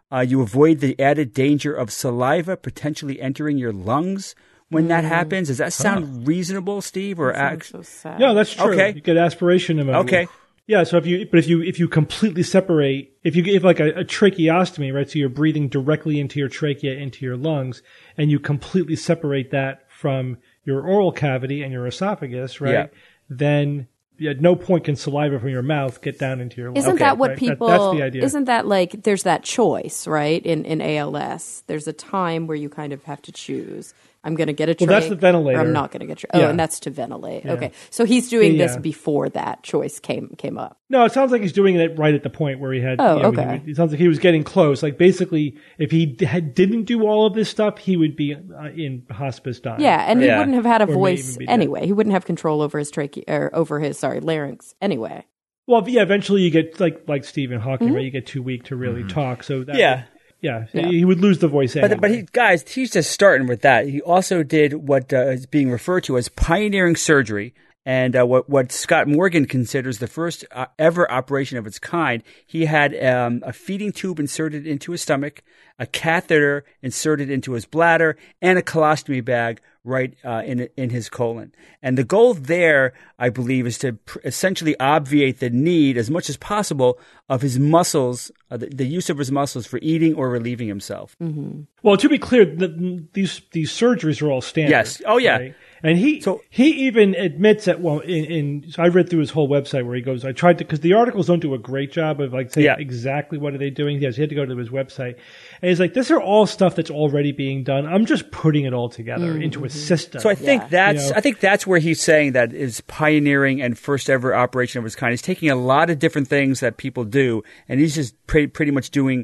You avoid the added danger of saliva potentially entering your lungs when that happens. Does that sound reasonable, Steve? Or
So sad.
No, that's true.
Okay.
You get aspiration pneumonia.
Okay.
Yeah, so if you completely separate, if you give like a tracheostomy, right, so you're breathing directly into your trachea, into your lungs, and you completely separate that from your oral cavity and your esophagus, right,
Yeah.
then at no point can saliva from your mouth get down into your lungs.
Isn't that what
right?
people?
That's the idea.
Isn't that like there's that choice, right? In ALS, there's a time where you kind of have to choose. I'm going to get a trach,
that's the ventilator.
or I'm not going to get a trach. Oh,
Yeah.
and that's to ventilate.
Yeah.
Okay, so he's doing this
Yeah.
before that choice came up.
No, it sounds like he's doing it right at the point where he had.
Oh,
you know,
okay.
It sounds like he was getting close. Like basically, if he didn't do all of this stuff, he would be in hospice dying.
Yeah, and he
Yeah.
wouldn't have had a
Or may
voice
even be dead.
anyway. He wouldn't have control over his trachea or over his larynx anyway.
Well, yeah. Eventually, you get like Stephen Hawking,
Mm-hmm.
right? You get too weak to really talk. So that
Yeah.
yeah, he would lose the voice. Anyway.
But he's just starting with that. He also did what is being referred to as pioneering surgery, and what Scott Morgan considers the first ever operation of its kind. He had a feeding tube inserted into his stomach, a catheter inserted into his bladder, and a colostomy bag right in his colon. And the goal there, I believe, is to essentially obviate the need as much as possible of his muscles, the use of his muscles for eating or relieving himself.
Mm-hmm.
Well, to be clear, these surgeries are all standard.
Yes. Oh, yeah.
right? And he even admits that. Well, so I read through his whole website where he goes, I tried to, because the articles don't do a great job of like saying exactly what are they doing. Yes, he had to go to his website, and he's like, "These are all stuff that's already being done. I'm just putting it all together into a system."
So I think that's
You know?
I think that's where he's saying that is pioneering and first ever operation of its kind. He's taking a lot of different things that people do, and he's just pretty much doing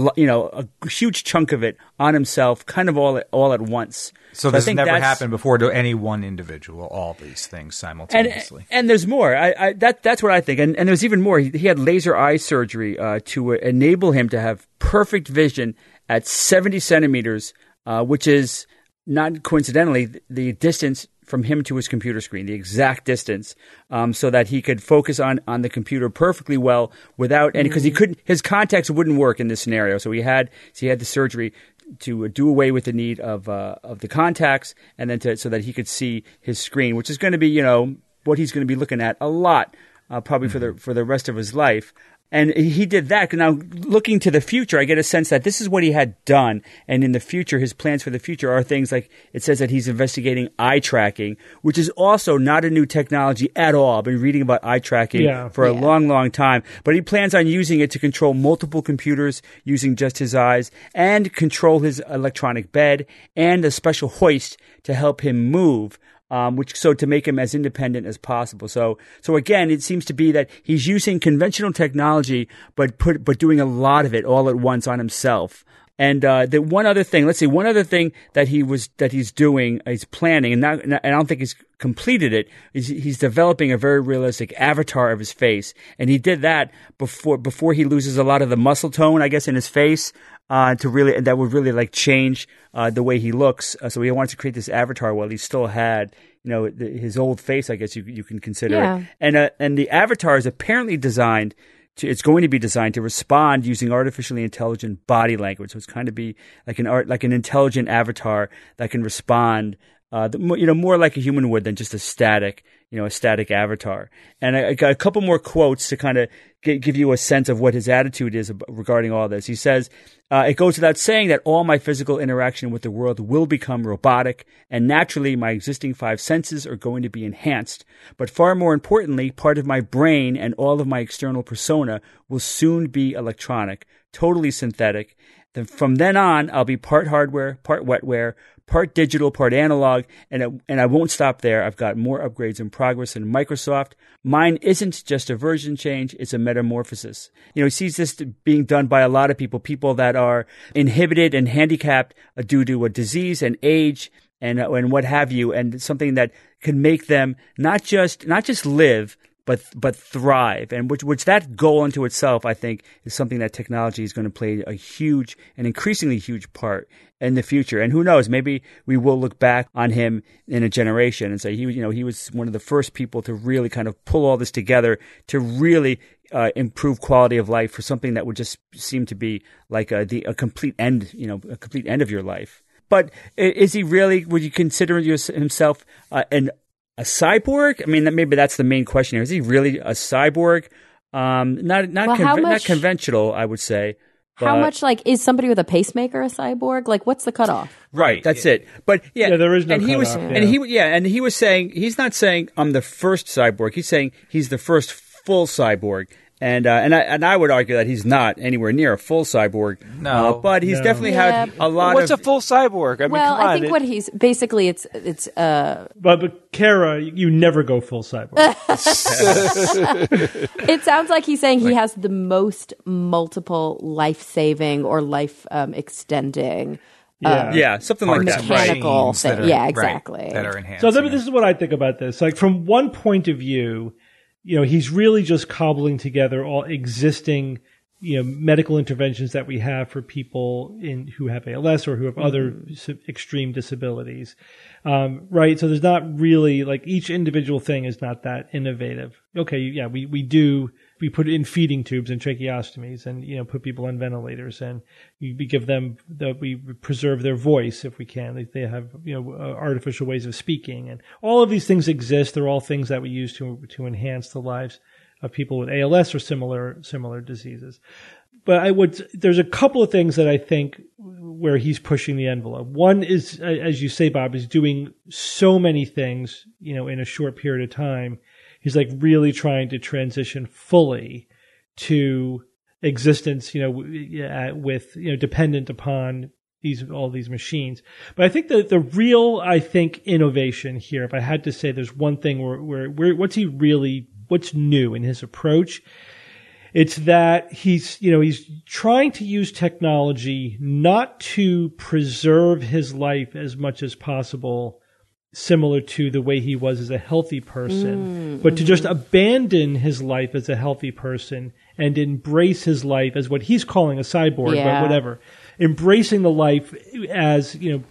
a huge chunk of it on himself, kind of all at once.
So
I
this has
think
never
that's-
happened before to any one individual, all these things simultaneously.
And there's more. That's what I think. And there's even more. He had laser eye surgery to enable him to have perfect vision at 70 centimeters, which is not coincidentally the distance from him to his computer screen, the exact distance, so that he could focus on the computer perfectly well without any, because his contacts wouldn't work in this scenario. So he had the surgery to do away with the need of the contacts, and then so that he could see his screen, which is going to be what he's going to be looking at a lot, probably for the rest of his life. And he did that. Now, looking to the future, I get a sense that this is what he had done. And in the future, his plans for the future are things like, it says that he's investigating eye tracking, which is also not a new technology at all. I've been reading about eye tracking for a long, long time. But he plans on using it to control multiple computers using just his eyes, and control his electronic bed, and a special hoist to help him move. To make him as independent as possible. So again, it seems to be that he's using conventional technology, but doing a lot of it all at once on himself. And one other thing that he's doing, he's planning, and I don't think he's completed it, is he's developing a very realistic avatar of his face, and he did that before he loses a lot of the muscle tone, I guess, in his face. That would really change the way he looks. So he wanted to create this avatar while he still had, his old face, I guess you can consider it. And the avatar is apparently designed it's going to be designed to respond using artificially intelligent body language. So it's kind of be like an intelligent avatar that can respond, more like a human would than just a static avatar. And I got a couple more quotes to kind of give you a sense of what his attitude is regarding all this. He says, it goes without saying that all my physical interaction with the world will become robotic, and naturally my existing 5 senses are going to be enhanced. But far more importantly, part of my brain and all of my external persona will soon be electronic, totally synthetic. From then on, I'll be part hardware, part wetware, part digital, part analog, and I won't stop there. I've got more upgrades in progress in Microsoft. Mine isn't just a version change, it's a metamorphosis. He sees this being done by a lot of people that are inhibited and handicapped due to a disease and age and what have you, and something that can make them not just live, but thrive, and which that goal unto itself, I think, is something that technology is going to play a huge and increasingly huge part in the future. And who knows, maybe we will look back on him in a generation and say he was one of the first people to really kind of pull all this together to really improve quality of life for something that would just seem to be like a complete end, a complete end of your life. But is he really? Would you consider himself a cyborg? I mean, maybe that's the main question here. Is he really a cyborg? Not conventional, I would say.
How much, is somebody with a pacemaker a cyborg? What's the cutoff?
Right, that's it. But yeah,
there is no cutoff.
And he was saying, he's not saying I'm the first cyborg. He's saying he's the first full cyborg. And I would argue that he's not anywhere near a full cyborg.
No,
but he's definitely had a lot
What's a full cyborg? I mean, come on.
I think what he's basically it's.
But Kara, you never go full cyborg.
It sounds like he's saying he has the most multiple life-saving or life extending.
Something like that.
Mechanical thing. Yeah, exactly.
Right, that are enhanced.
So this is what I think about this. From one point of view, he's really just cobbling together all existing, medical interventions that we have for people who have ALS or who have other extreme disabilities. Right. So there's not really each individual thing is not that innovative. Okay. Yeah. We put it in feeding tubes and tracheostomies and, put people on ventilators and we give them we preserve their voice if we can. They have, artificial ways of speaking and all of these things exist. They're all things that we use to enhance the lives of people with ALS or similar diseases. But there's a couple of things that I think where he's pushing the envelope. One is, as you say, Bob, is doing so many things, in a short period of time. He's really trying to transition fully to existence, with, dependent upon all these machines. But I think that the real, innovation here, if I had to say there's one thing where what's new in his approach, it's that he's trying to use technology not to preserve his life as much as possible, similar to the way he was as a healthy person, but to just abandon his life as a healthy person and embrace his life as what he's calling a cyborg, but whatever. Embracing the life as,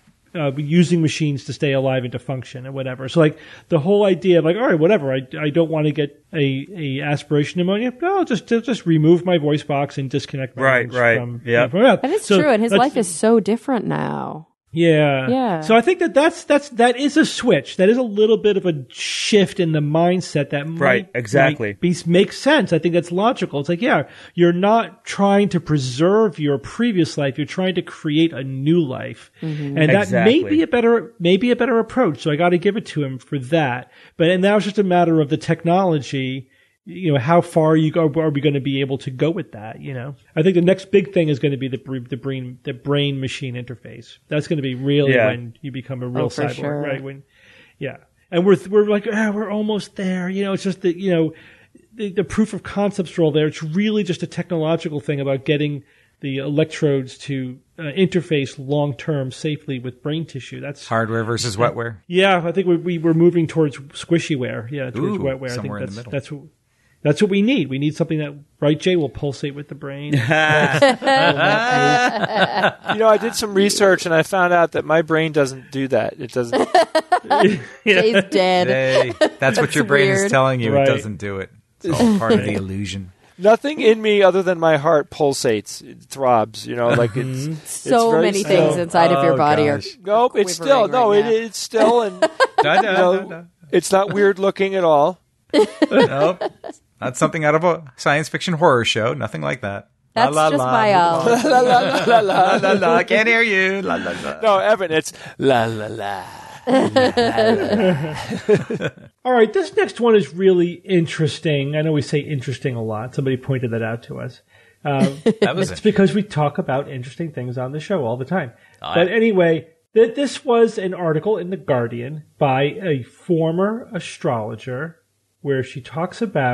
using machines to stay alive and to function and whatever. So the whole idea of all right, whatever, I don't want to get a aspiration pneumonia. No, just remove my voice box and disconnect my lungs from
that is true. And his life is so different now.
Yeah. So I think that is a switch. That is a little bit of a shift in the mindset that might make sense. I think that's logical. It's you're not trying to preserve your previous life. You're trying to create a new life. Mm-hmm. And that may be a better approach. So I got to give it to him for that. And now it's just a matter of the technology. How far are we going to be able to go with that? I think the next big thing is going to be the brain machine interface. That's going to be really when you become a real cyborg, right? And we're almost there. It's just that, the proof of concepts are all there. It's really just a technological thing about getting the electrodes to interface long-term safely with brain tissue. That's
hardware versus wetware.
Yeah. I think we're moving towards squishyware. Yeah. Towards wetware.
Somewhere
I think
in the middle.
That's what we need. We need something that, right, Jay, will pulsate with the brain.
I did some research and I found out that my brain doesn't do that. It doesn't.
Jay's dead.
That's what your brain is telling you.
Right.
It doesn't do it. It's all part of the illusion.
Nothing in me other than my heart pulsates. It throbs. It's
so
very
many
still.
things inside of your body are.
Nope, it's still. No, it's still. And
No.
It's not weird looking at all.
Nope. Not something out of a science fiction horror show. Nothing like that.
That's just biology.
La la la la la
La la, can't hear you. La la la.
No, Evan, it's la la la.
All right, this next one is really interesting. I know we say interesting a lot. Somebody pointed that out to us. It's because we talk about interesting things on the show all the time. But anyway, this was an article in The Guardian by a former astrologer where she talks about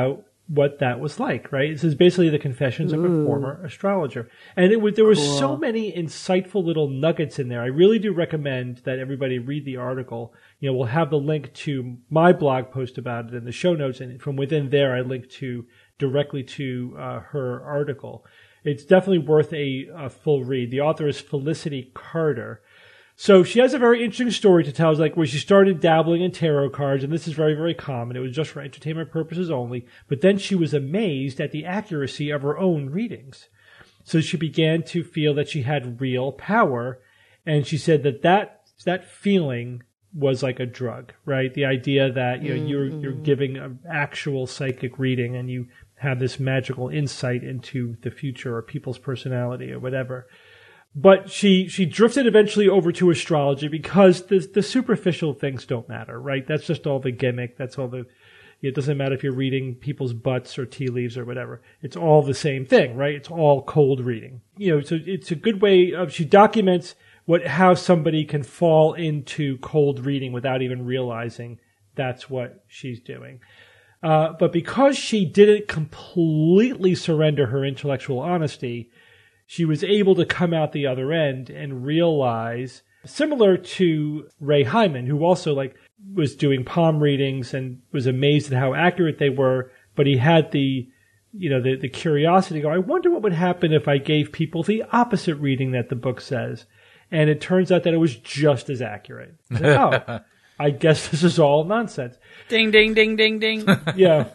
what that was like, right? This is basically the confessions of a former astrologer. And there were so many insightful little nuggets in there. I really do recommend that everybody read the article. We'll have the link to my blog post about it in the show notes, and from within there I link directly to her article. It's definitely worth a full read. The author is Felicity Carter. So she has a very interesting story to tell, like where she started dabbling in tarot cards, and this is very, very common. It was just for entertainment purposes only. But then she was amazed at the accuracy of her own readings. So she began to feel that she had real power, and she said that feeling was like a drug, right? The idea that you're giving an actual psychic reading, and you have this magical insight into the future or people's personality or whatever. But she drifted eventually over to astrology because the superficial things don't matter, right? That's just all the gimmick. That's all it doesn't matter if you're reading people's butts or tea leaves or whatever. It's all the same thing, right? It's all cold reading. So it's a good way of, she documents how somebody can fall into cold reading without even realizing that's what she's doing. But because she didn't completely surrender her intellectual honesty, she was able to come out the other end and realize, similar to Ray Hyman, who also was doing palm readings and was amazed at how accurate they were, but he had the curiosity to go, I wonder what would happen if I gave people the opposite reading that the book says. And it turns out that it was just as accurate. Oh, I guess this is all nonsense.
Ding, ding, ding, ding, ding.
Yeah.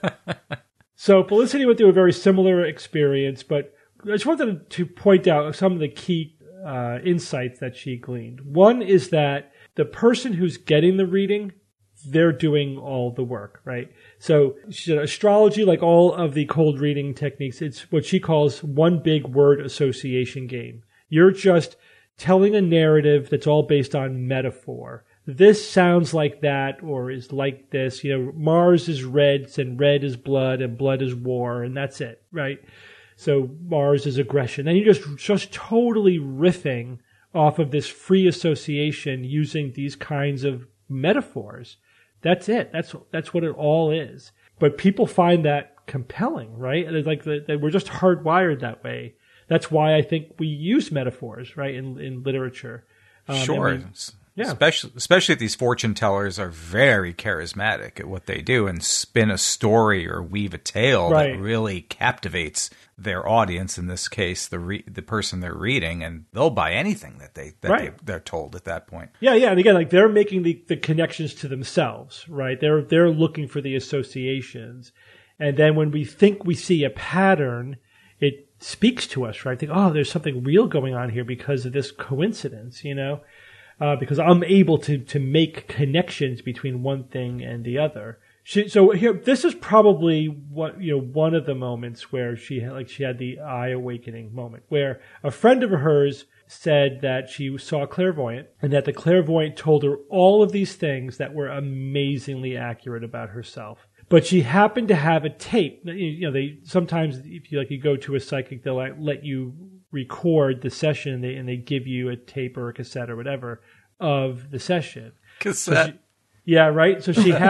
So Felicity went through a very similar experience, but I just wanted to point out some of the key insights that she gleaned. One is that the person who's getting the reading, they're doing all the work, right? So she said astrology, like all of the cold reading techniques, it's what she calls one big word association game. You're just telling a narrative that's all based on metaphor. This sounds like that or is like this. Mars is red, and red is blood, and blood is war, and that's it, right? So Mars is aggression. And you're just totally riffing off of this free association using these kinds of metaphors. That's it. That's what it all is. But people find that compelling, right? And it's like we're just hardwired that way. That's why I think we use metaphors, right, in literature.
Sure.
Yeah.
Especially if these fortune tellers are very charismatic at what they do and spin a story or weave a tale that really captivates their audience, in this case, the person they're reading, and they'll buy anything that they're told at that point.
Yeah, and again, they're making the connections to themselves, right? They're looking for the associations. And then when we think we see a pattern, it speaks to us, right? Think, oh, there's something real going on here because of this coincidence, because I'm able to make connections between one thing and the other. So here, this is probably one of the moments where she had the eye awakening moment, where a friend of hers said that she saw a clairvoyant and that the clairvoyant told her all of these things that were amazingly accurate about herself. But she happened to have a tape. They sometimes, if you go to a psychic, they'll let you record the session, and they give you a tape or a cassette or whatever of the session.
Cassette.
Yeah, right. So she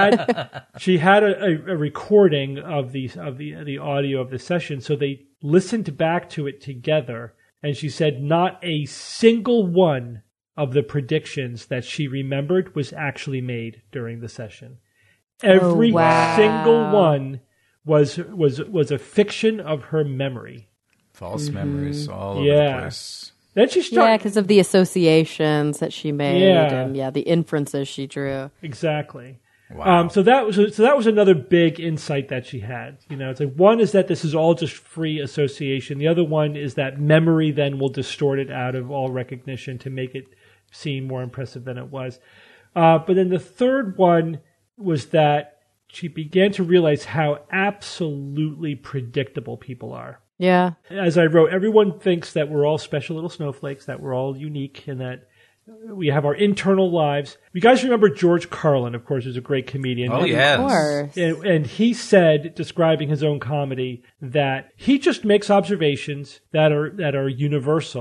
had a recording of the audio of the session. So they listened back to it together, and she said not a single one of the predictions that she remembered was actually made during the session. Every single one was a fiction of her memory.
False memories all over the place.
Then she started,
because of the associations that she made, and the inferences she drew.
Exactly.
Wow.
So that was another big insight that she had. It's like, one is that this is all just free association. The other one is that memory then will distort it out of all recognition to make it seem more impressive than it was. But then the third one was that she began to realize how absolutely predictable people are.
Yeah.
As I wrote, everyone thinks that we're all special little snowflakes, that we're all unique, and that we have our internal lives. You guys remember George Carlin, of course, who's a great comedian.
Oh, yes.
Of course.
And he said, describing his own comedy, that he just makes observations that are universal,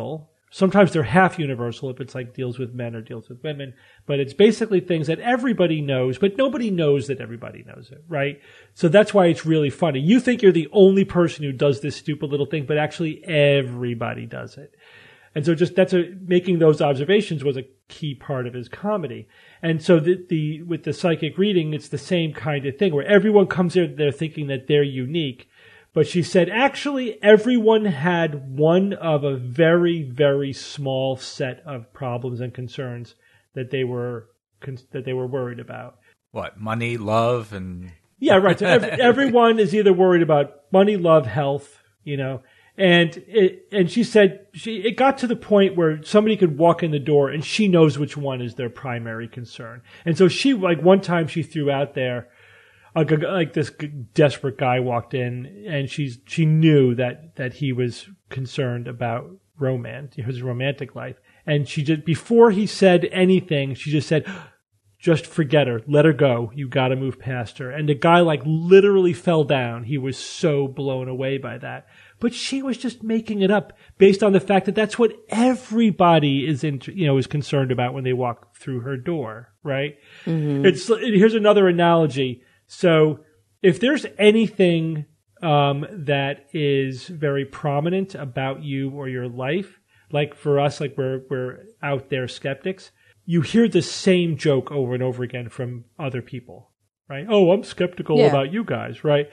sometimes they're half universal if it's like deals with men or deals with women, but it's basically things that everybody knows, but nobody knows that everybody knows it, right? So that's why it's really funny. You think you're the only person who does this stupid little thing, but actually everybody does it. And so just making those observations was a key part of his comedy. And so with the psychic reading, it's the same kind of thing where everyone comes there thinking that they're unique. But she said, actually, everyone had one of a very, very small set of problems and concerns that they were worried about.
What, money, love, and...
Yeah, right. So everyone is either worried about money, love, health, And she said it got to the point where somebody could walk in the door and she knows which one is their primary concern. And so she, like, one time she threw out there, like this desperate guy walked in and she knew that he was concerned about romance, his romantic life. And she just, before he said anything, she just said, just forget her, let her go. You got to move past her. And the guy like literally fell down. He was so blown away by that. But she was just making it up based on the fact that that's what everybody is is concerned about when they walk through her door, right? Mm-hmm. Here's another analogy. So if there's anything that is very prominent about you or your life, like for us, like we're out there skeptics, you hear the same joke over and over again from other people, right? Oh, I'm skeptical about you guys, right?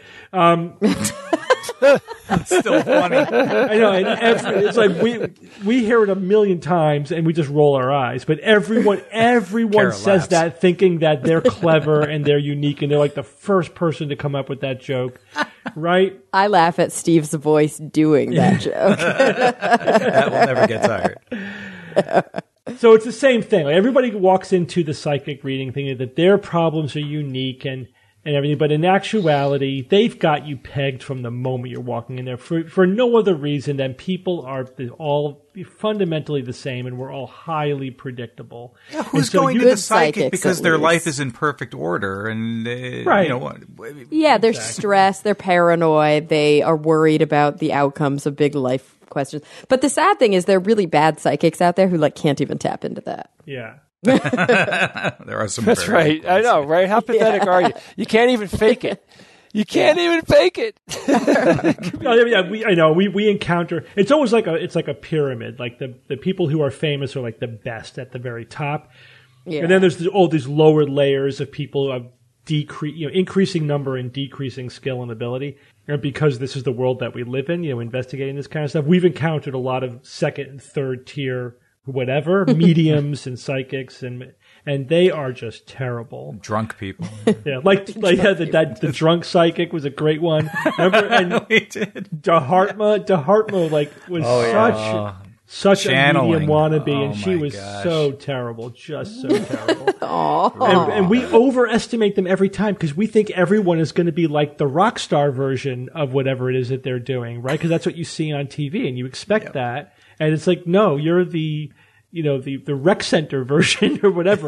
It's still funny.
I know. And it's like we hear it a million times and we just roll our eyes. But everyone says that thinking that they're clever and they're unique and they're like the first person to come up with that joke, right?
I laugh at Steve's voice doing that joke.
That will never get tired.
So it's the same thing. Like everybody walks into the psychic reading thinking that their problems are unique and everything, but in actuality, they've got you pegged from the moment you're walking in there for no other reason than people are all fundamentally the same and we're all highly predictable.
Yeah, who's going to the psychic because their life is in perfect order and
right.
Yeah, they're stressed, they're paranoid, they are worried about the outcomes of big life questions. But the sad thing is there are really bad psychics out there who can't even tap into that.
Yeah.
There are some.
That's right. I know, right? How pathetic are you? You can't even fake it. You can't even fake it.
I know. We encounter. It's always like a pyramid. Like the people who are famous are like the best at the very top, and then there's all these lower layers of people of increasing number and decreasing skill and ability. And because this is the world that we live in, investigating this kind of stuff, we've encountered a lot of second and third tier. Whatever, mediums and psychics, and they are just terrible.
Drunk people.
Yeah, the drunk psychic was a great one. Remember? And
we did.
DeHartma was such a medium wannabe, and she was so terrible, just so terrible. And we overestimate them every time because we think everyone is going to be like the rock star version of whatever it is that they're doing, right? Because that's what you see on TV, and you expect that. And it's like, no, you're the rec center version or whatever.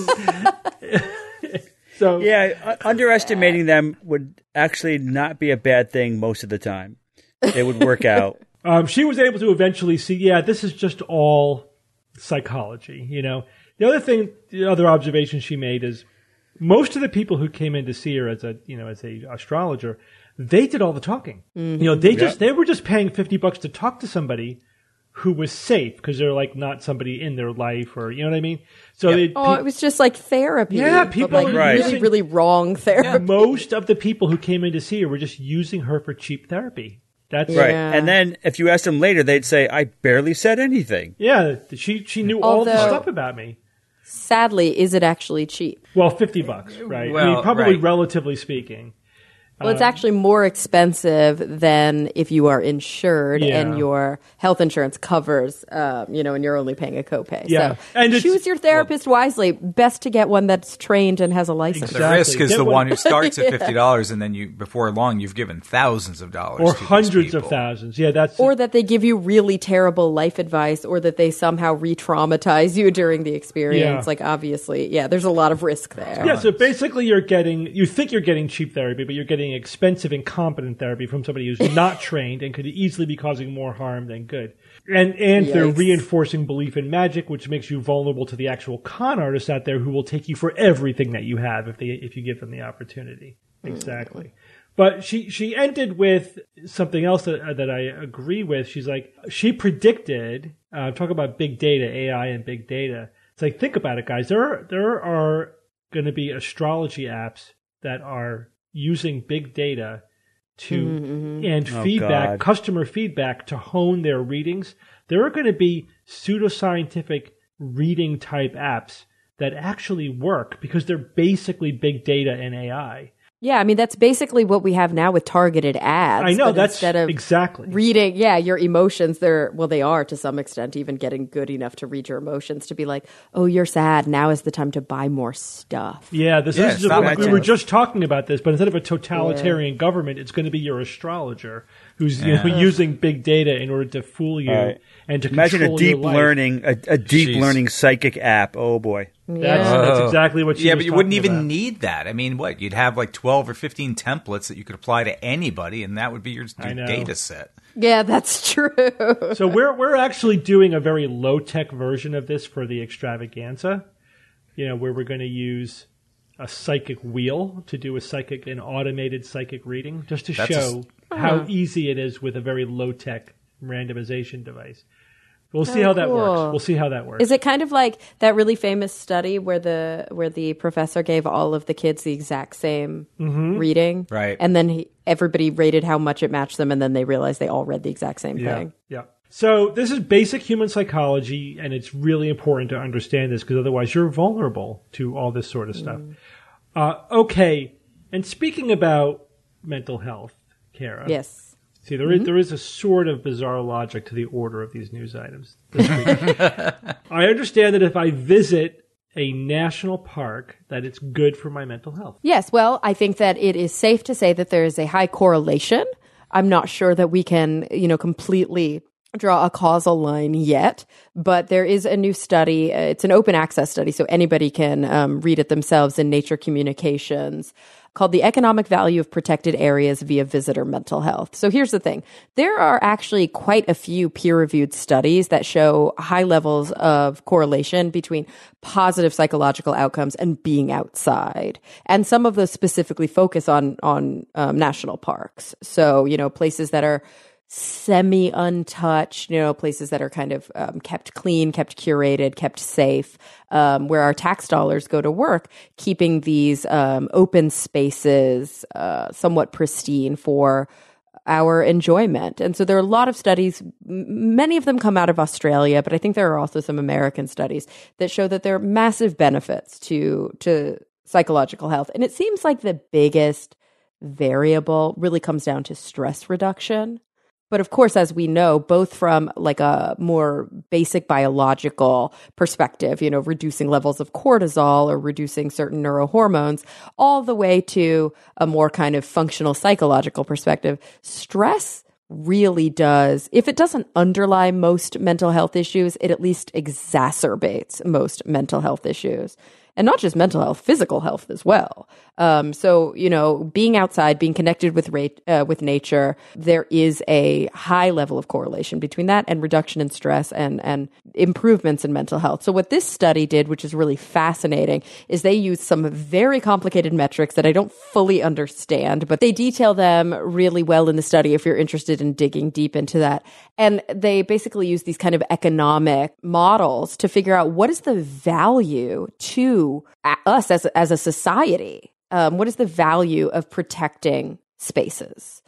So
underestimating them would actually not be a bad thing most of the time. They would work out.
She was able to eventually see, this is just all psychology. The other observation she made is most of the people who came in to see her as a astrologer, they did all the talking. Mm-hmm. They were just paying $50 to talk to somebody who was safe because they're not somebody in their life or, you know what I mean? So
it was just like therapy.
Yeah, people
really, really wrong therapy.
Yeah, most of the people who came in to see her were just using her for cheap therapy. That's
right. And then if you asked them later, they'd say, I barely said anything.
Yeah, she knew all the stuff about me.
Sadly, is it actually cheap?
Well, $50, right?
Well,
probably relatively speaking.
Well, it's actually more expensive than if you are insured and your health insurance covers, and you're only paying a copay.
Yeah.
So
and
choose your therapist wisely. Best to get one that's trained and has a license.
Exactly. The risk is the one who starts at $50 and then before long you've given thousands of dollars
or
to
hundreds of thousands. Yeah,
or that they give you really terrible life advice, or that they somehow re-traumatize you during the experience.
Yeah.
Obviously, there's a lot of risk there.
Yeah. So basically, you think you're getting cheap therapy, but you're getting getting expensive and incompetent therapy from somebody who's not trained and could easily be causing more harm than good. And they're reinforcing belief in magic, which makes you vulnerable to the actual con artists out there who will take you for everything that you have if you give them the opportunity. Exactly. But she ended with something else that I agree with. She's like, she predicted, talk about big data, AI and big data. It's like, think about it, guys. There are going to be astrology apps that are using big data to and feedback, customer feedback to hone their readings. There are going to be pseudoscientific reading type apps that actually work because they're basically big data and AI.
Yeah, I mean, that's basically what we have now with targeted ads.
I know, that's
instead of
exactly.
reading, your emotions, they are to some extent even getting good enough to read your emotions to be like, oh, you're sad. Now is the time to buy more stuff.
Yeah, we were just talking about this, but instead of a totalitarian government, it's going to be your astrologer who's using big data in order to fool you and to
imagine
control your life.
a deep learning psychic app. Oh boy.
That's exactly what she was
but you wouldn't even
about.
need that. I mean, you'd have like 12 or 15 templates that you could apply to anybody, and that would be your data set.
Yeah, that's true.
So we're actually doing a very low-tech version of this for the extravaganza, where we're going to use a psychic wheel to do an automated psychic reading, just to show how easy it is with a very low-tech randomization device. We'll see how that works.
Is it kind of like that really famous study where the professor gave all of the kids the exact same reading?
Right.
And then everybody rated how much it matched them, and then they realized they all read the exact same thing.
Yeah. So this is basic human psychology, and it's really important to understand this because otherwise you're vulnerable to all this sort of stuff. Okay. And speaking about mental health, Kara.
Yes.
See, there is a sort of bizarre logic to the order of these news items this week. I understand that if I visit a national park, that it's good for my mental health.
Yes, well, I think that it is safe to say that there is a high correlation. I'm not sure that we can, completely draw a causal line yet, but there is a new study. It's an open access study, so anybody can read it themselves in Nature Communications, called The Economic Value of Protected Areas via Visitor Mental Health. So here's the thing. There are actually quite a few peer-reviewed studies that show high levels of correlation between positive psychological outcomes and being outside. And some of those specifically focus on national parks. So, places that are semi-untouched, places that are kind of kept clean, kept curated, kept safe, where our tax dollars go to work, keeping these open spaces somewhat pristine for our enjoyment. And so there are a lot of studies, many of them come out of Australia, but I think there are also some American studies that show that there are massive benefits to psychological health. And it seems like the biggest variable really comes down to stress reduction. But of course, as we know, both from like a more basic biological perspective, reducing levels of cortisol or reducing certain neurohormones, all the way to a more kind of functional psychological perspective, stress really does, if it doesn't underlie most mental health issues, it at least exacerbates most mental health issues. And not just mental health, physical health as well. So, being outside, being connected with nature, there is a high level of correlation between that and reduction in stress and improvements in mental health. So what this study did, which is really fascinating, is they used some very complicated metrics that I don't fully understand, but they detail them really well in the study if you're interested in digging deep into that. And they basically use these kind of economic models to figure out what is the value to us as a society. What is the value of protecting spaces?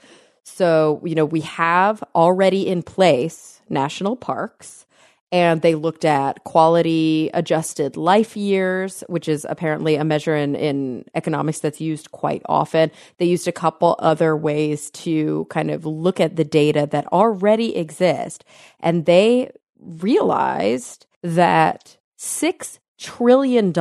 So, we have already in place national parks, and they looked at quality adjusted life years, which is apparently a measure in economics that's used quite often. They used a couple other ways to kind of look at the data that already exist, and they realized that $6 trillion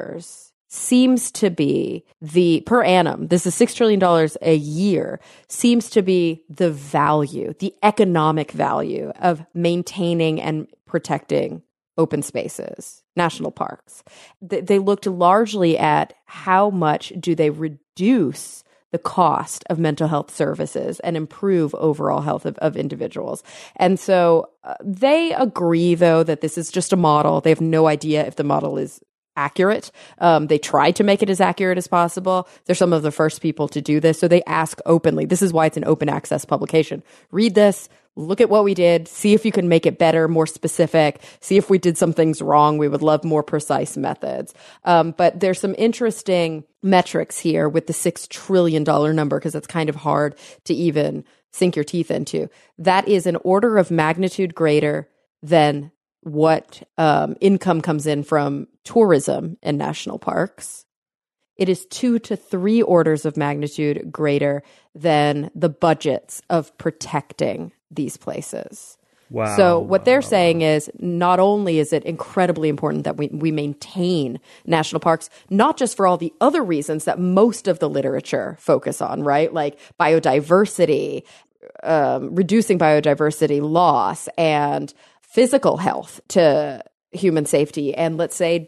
seems to be per annum, this is $6 trillion a year, seems to be the value, the economic value of maintaining and protecting open spaces, national parks. They looked largely at how much do they reduce the cost of mental health services and improve overall health of individuals. And so they agree, though, that this is just a model. They have no idea if the model is accurate. They try to make it as accurate as possible. They're some of the first people to do this. So they ask openly. This is why it's an open access publication. Read this. Look at what we did. See if you can make it better, more specific. See if we did some things wrong. We would love more precise methods. But there's some interesting metrics here with the $6 trillion number, because it's kind of hard to even sink your teeth into. That is an order of magnitude greater than what income comes in from tourism in national parks. It is 2 to 3 orders of magnitude greater than the budgets of protecting these places.
Wow.
So what they're saying is not only is it incredibly important that we maintain national parks, not just for all the other reasons that most of the literature focus on, right? Like biodiversity, reducing biodiversity loss, and physical health to human safety, and let's say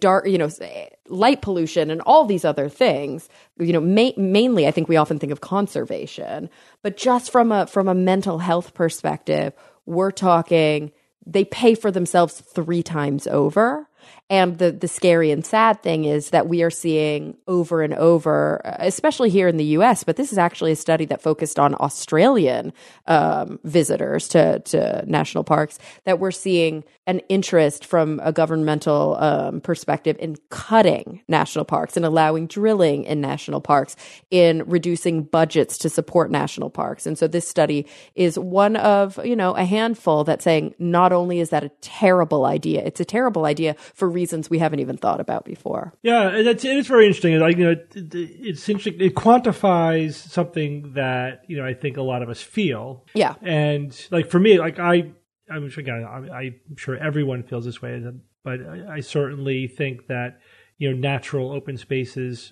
light pollution and all these other things. Mainly I think we often think of conservation, but just from a mental health perspective, we're talking they pay for themselves 3 times over. And the scary and sad thing is that we are seeing over and over, especially here in the U.S., but this is actually a study that focused on Australian visitors to national parks, that we're seeing an interest from a governmental perspective in cutting national parks and allowing drilling in national parks, in reducing budgets to support national parks. And so this study is one of, a handful that's saying not only is that a terrible idea, it's a terrible idea for reasons we haven't even thought about before.
Yeah, it's very interesting. It's interesting. It quantifies something that I think a lot of us feel.
Yeah,
and for me, I'm sure everyone feels this way, but I certainly think that natural open spaces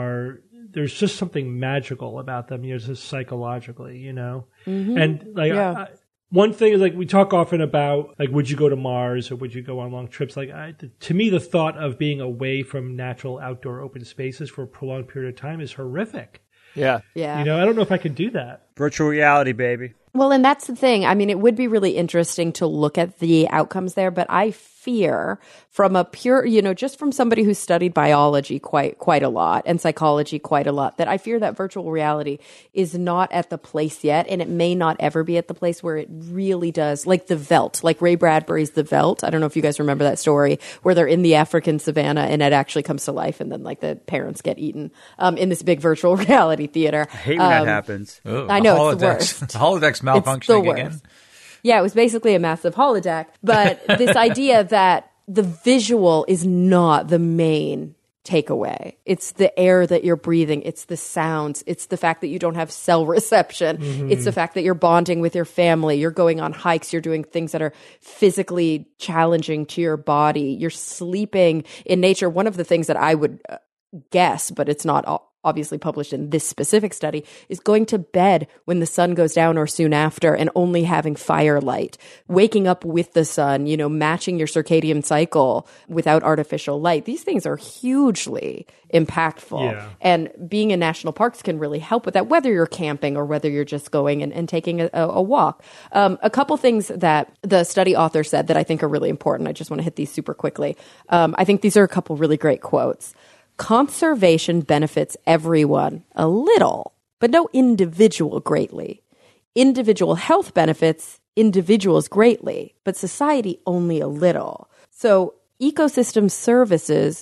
there's just something magical about them. Just psychologically,
Mm-hmm.
And one thing is, we talk often about, would you go to Mars or would you go on long trips? To me, the thought of being away from natural outdoor open spaces for a prolonged period of time is horrific.
Yeah.
Yeah.
I don't know if I can do that.
Virtual reality, baby.
Well, and that's the thing. I mean, it would be really interesting to look at the outcomes there, but I fear from a pure, just from somebody who studied biology quite a lot and psychology quite a lot, that I fear that virtual reality is not at the place yet, and it may not ever be at the place where it really does, like the Veldt, like Ray Bradbury's The Veldt. I don't know if you guys remember that story where they're in the African savannah and it actually comes to life, and then the parents get eaten in this big virtual reality theater.
I hate when that happens.
Ooh,
I know, it's the worst.
Holodecks malfunctioning again.
Yeah, it was basically a massive holodeck. But this idea that the visual is not the main takeaway. It's the air that you're breathing. It's the sounds. It's the fact that you don't have cell reception. Mm-hmm. It's the fact that you're bonding with your family. You're going on hikes. You're doing things that are physically challenging to your body. You're sleeping in nature. One of the things that I would guess, but it's not obviously published in this specific study, is going to bed when the sun goes down or soon after and only having firelight, waking up with the sun, matching your circadian cycle without artificial light. These things are hugely impactful. Yeah. And being in national parks can really help with that, whether you're camping or whether you're just going and taking a walk. A couple things that the study author said that I think are really important. I just want to hit these super quickly. I think these are a couple really great quotes. Conservation benefits everyone a little, but no individual greatly. Individual health benefits individuals greatly, but society only a little. So ecosystem services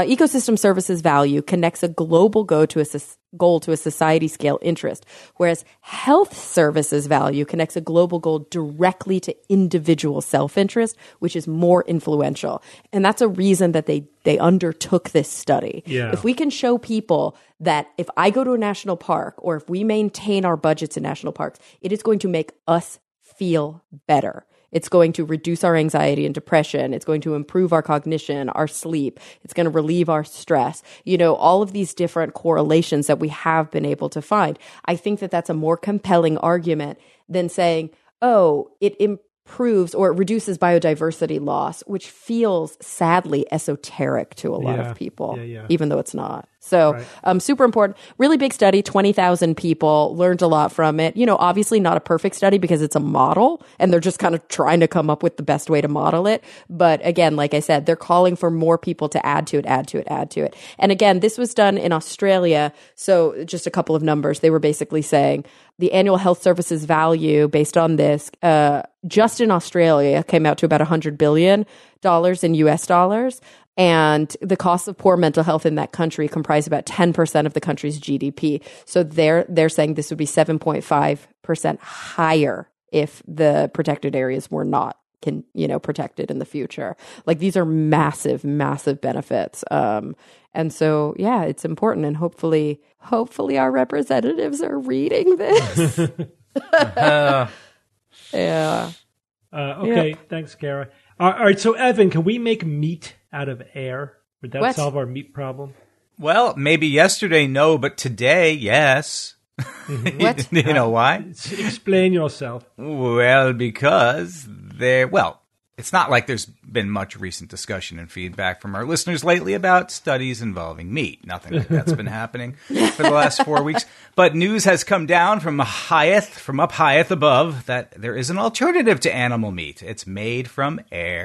value connects a global goal to a society scale interest, whereas health services value connects a global goal directly to individual self-interest, which is more influential. And that's a reason that they undertook this study.
Yeah.
If we can show people that if I go to a national park or if we maintain our budgets in national parks, it is going to make us feel better. It's going to reduce our anxiety and depression. It's going to improve our cognition, our sleep. It's going to relieve our stress. All of these different correlations that we have been able to find. I think that that's a more compelling argument than saying, it improves or it reduces biodiversity loss, which feels sadly esoteric to a lot of people, even though it's not. So super important. Really big study, 20,000 people, learned a lot from it. Obviously not a perfect study because it's a model and they're just kind of trying to come up with the best way to model it. But again, like I said, they're calling for more people to add to it. And again, this was done in Australia. So just a couple of numbers. They were basically saying the annual health services value based on this, just in Australia came out to about $100 billion in US dollars. And the cost of poor mental health in that country comprise about 10% of the country's GDP. So they're saying this would be 7.5% higher if the protected areas were not protected in the future. Like these are massive, massive benefits. And so, yeah, it's important. And hopefully our representatives are reading this. Yeah.
Okay. Yep. Thanks, Kara. All right. So, Evan, can we make meat out of air? Would that solve our meat problem?
Well, maybe yesterday, no, but today, yes.
What?
You know why?
Explain yourself.
Well, because it's not like there's been much recent discussion and feedback from our listeners lately about studies involving meat. Nothing like that's been happening for the last 4 weeks. But news has come down from up high above, that there is an alternative to animal meat. It's made from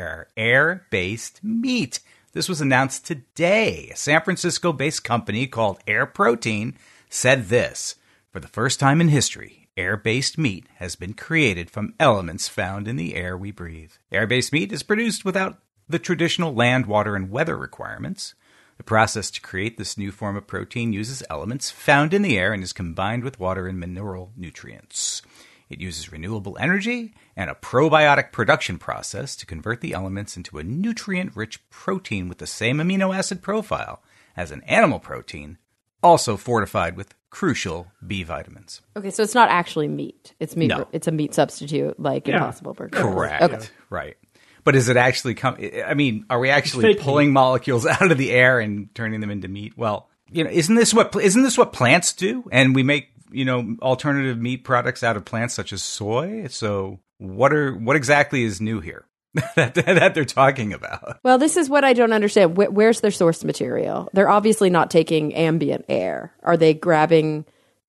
air-based meat. This was announced today. A San Francisco-based company called Air Protein said this: for the first time in history, air-based meat has been created from elements found in the air we breathe. Air-based meat is produced without the traditional land, water, and weather requirements. The process to create this new form of protein uses elements found in the air and is combined with water and mineral nutrients. It uses renewable energy and a probiotic production process to convert the elements into a nutrient-rich protein with the same amino acid profile as an animal protein, also fortified with crucial B vitamins.
Okay, so it's not actually meat. It's meat.
No.
It's a meat substitute, like Impossible Burger.
Correct.
Okay.
Right. But is it actually are we actually pulling molecules out of the air and turning them into meat? Well, isn't this what plants do? And we make, alternative meat products out of plants such as soy. So what exactly is new here that they're talking about? Well,
this is what I don't understand. Where's their source material? They're obviously not taking ambient air. Are they grabbing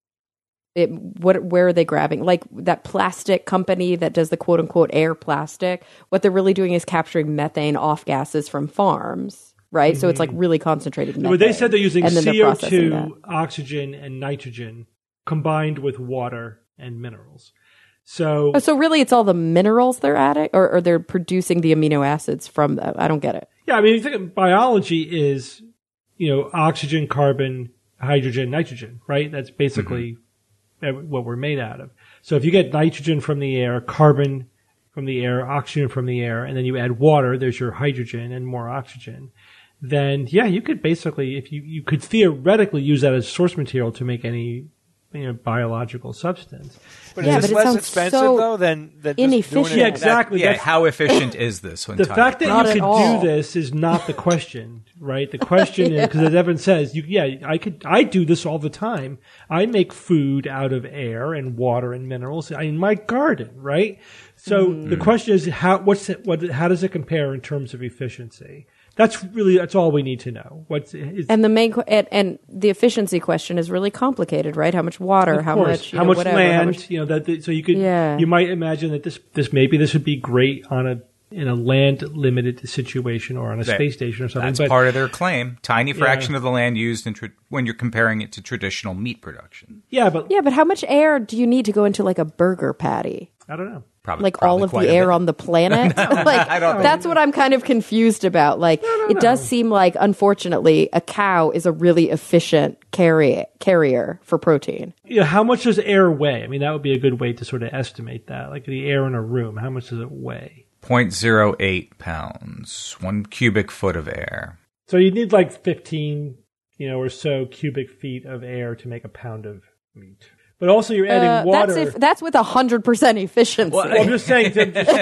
it? Where are they grabbing? Like that plastic company that does the quote unquote air plastic. What they're really doing is capturing methane off gases from farms, right? Mm-hmm. So it's like really concentrated methane.
Well, they said they're using CO2, oxygen, and nitrogen combined with water and minerals. So
really it's all the minerals they're adding, or they're producing the amino acids from them. I don't get it.
Yeah, I mean, you think biology is, oxygen, carbon, hydrogen, nitrogen, right? That's basically what we're made out of. So if you get nitrogen from the air, carbon from the air, oxygen from the air, and then you add water, there's your hydrogen and more oxygen. Then, yeah, you could basically, if you could theoretically use that as source material to make any biological substance.
But is this less expensive though than
inefficient?
Doing
it? Yeah, exactly.
Yeah, how efficient is this?
The fact that you could do this is not the question, right? The question is, because as Evan says, I do this all the time. I make food out of air and water and minerals in my garden, right? So the question is, how does it compare in terms of efficiency? That's all we need to know.
And the efficiency question is really complicated, right? How much water, how much
land, so you could, you might imagine that this would be great in a land limited situation or on a space station or something.
That's part of their claim. Tiny fraction of the land used when you're comparing it to traditional meat production.
Yeah, but
how much air do you need to go into like a burger patty?
I don't know.
Probably
all of the air on the planet? That's what I'm kind of confused about. It does seem like, unfortunately, a cow is a really efficient carrier for protein.
How much does air weigh? I mean, that would be a good way to sort of estimate that. Like the air in a room, how much does it weigh?
0.08 pounds, 1 cubic foot of air.
So you need like 15, or so cubic feet of air to make a pound of meat. But also you're adding water.
That's with 100% efficiency.
Well, I'm just saying,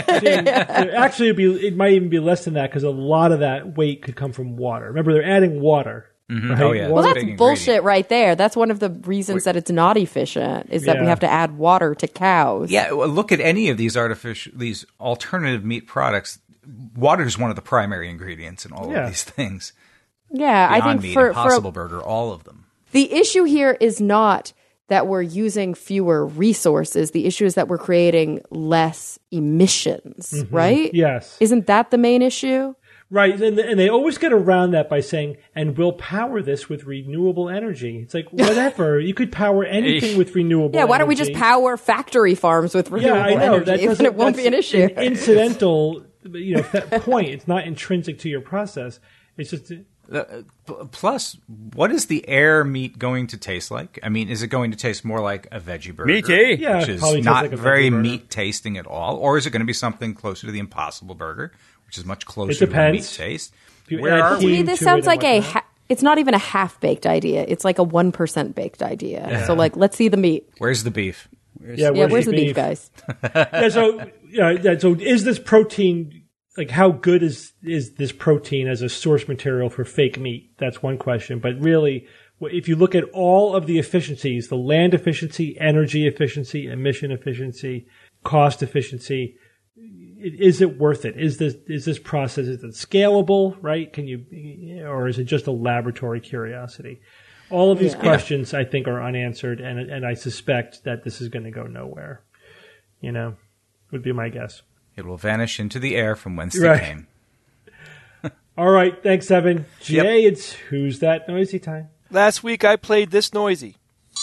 actually it might even be less than that because a lot of that weight could come from water. Remember, they're adding water.
Mm-hmm.
Right?
Oh, yeah.
Well, that's bullshit right there. That's one of the reasons that it's not efficient is that we have to add water to cows.
Yeah, well, look at any of these these alternative meat products. Water is one of the primary ingredients in all of these things.
Yeah, I
Beyond
think
Meat,
for
Impossible Burger, all of them.
the issue here is not that we're using fewer resources. The issue is that we're creating less emissions, right?
Yes.
Isn't that the main issue?
Right, and they always get around that by saying, and we'll power this with renewable energy. It's like, whatever. You could power anything with renewable energy.
Yeah, why don't we just power factory farms with renewable
I know.
energy, and it won't be an issue.
An incidental point. It's not intrinsic to your process. It's just...
Plus, what is the air meat going to taste like? I mean, is it going to taste more like a veggie burger?
Meaty.
Yeah,
which
it
is
probably tastes
not
like a
very
veggie burger.
meat tasting at all. Or is it going to be something closer to the Impossible Burger, which is much closer to a meat
depends.
taste?
If you
Where
add
are
To
we?
me,
heat
this
to
sounds
it and
like
whatnot.
it's not even a half-baked idea. It's like a 1% baked idea. So, like, let's see the meat.
Where's the beef?
Yeah, where's the beef, guys?
So is this protein... Like, how good is this protein as a source material for fake meat? That's one question. But really, if you look at all of the efficiencies, the land efficiency, energy efficiency, emission efficiency, cost efficiency, is it worth it? Is this process, is it scalable, right? Or is it just a laboratory curiosity? All of these questions, I think, are unanswered, and I suspect that this is going to go nowhere. Would be my guess.
It will vanish into the air from whence
Right.
it came.
All right, thanks, Evan. Jay, It's Who's That Noisy time.
Last week I played this noisy.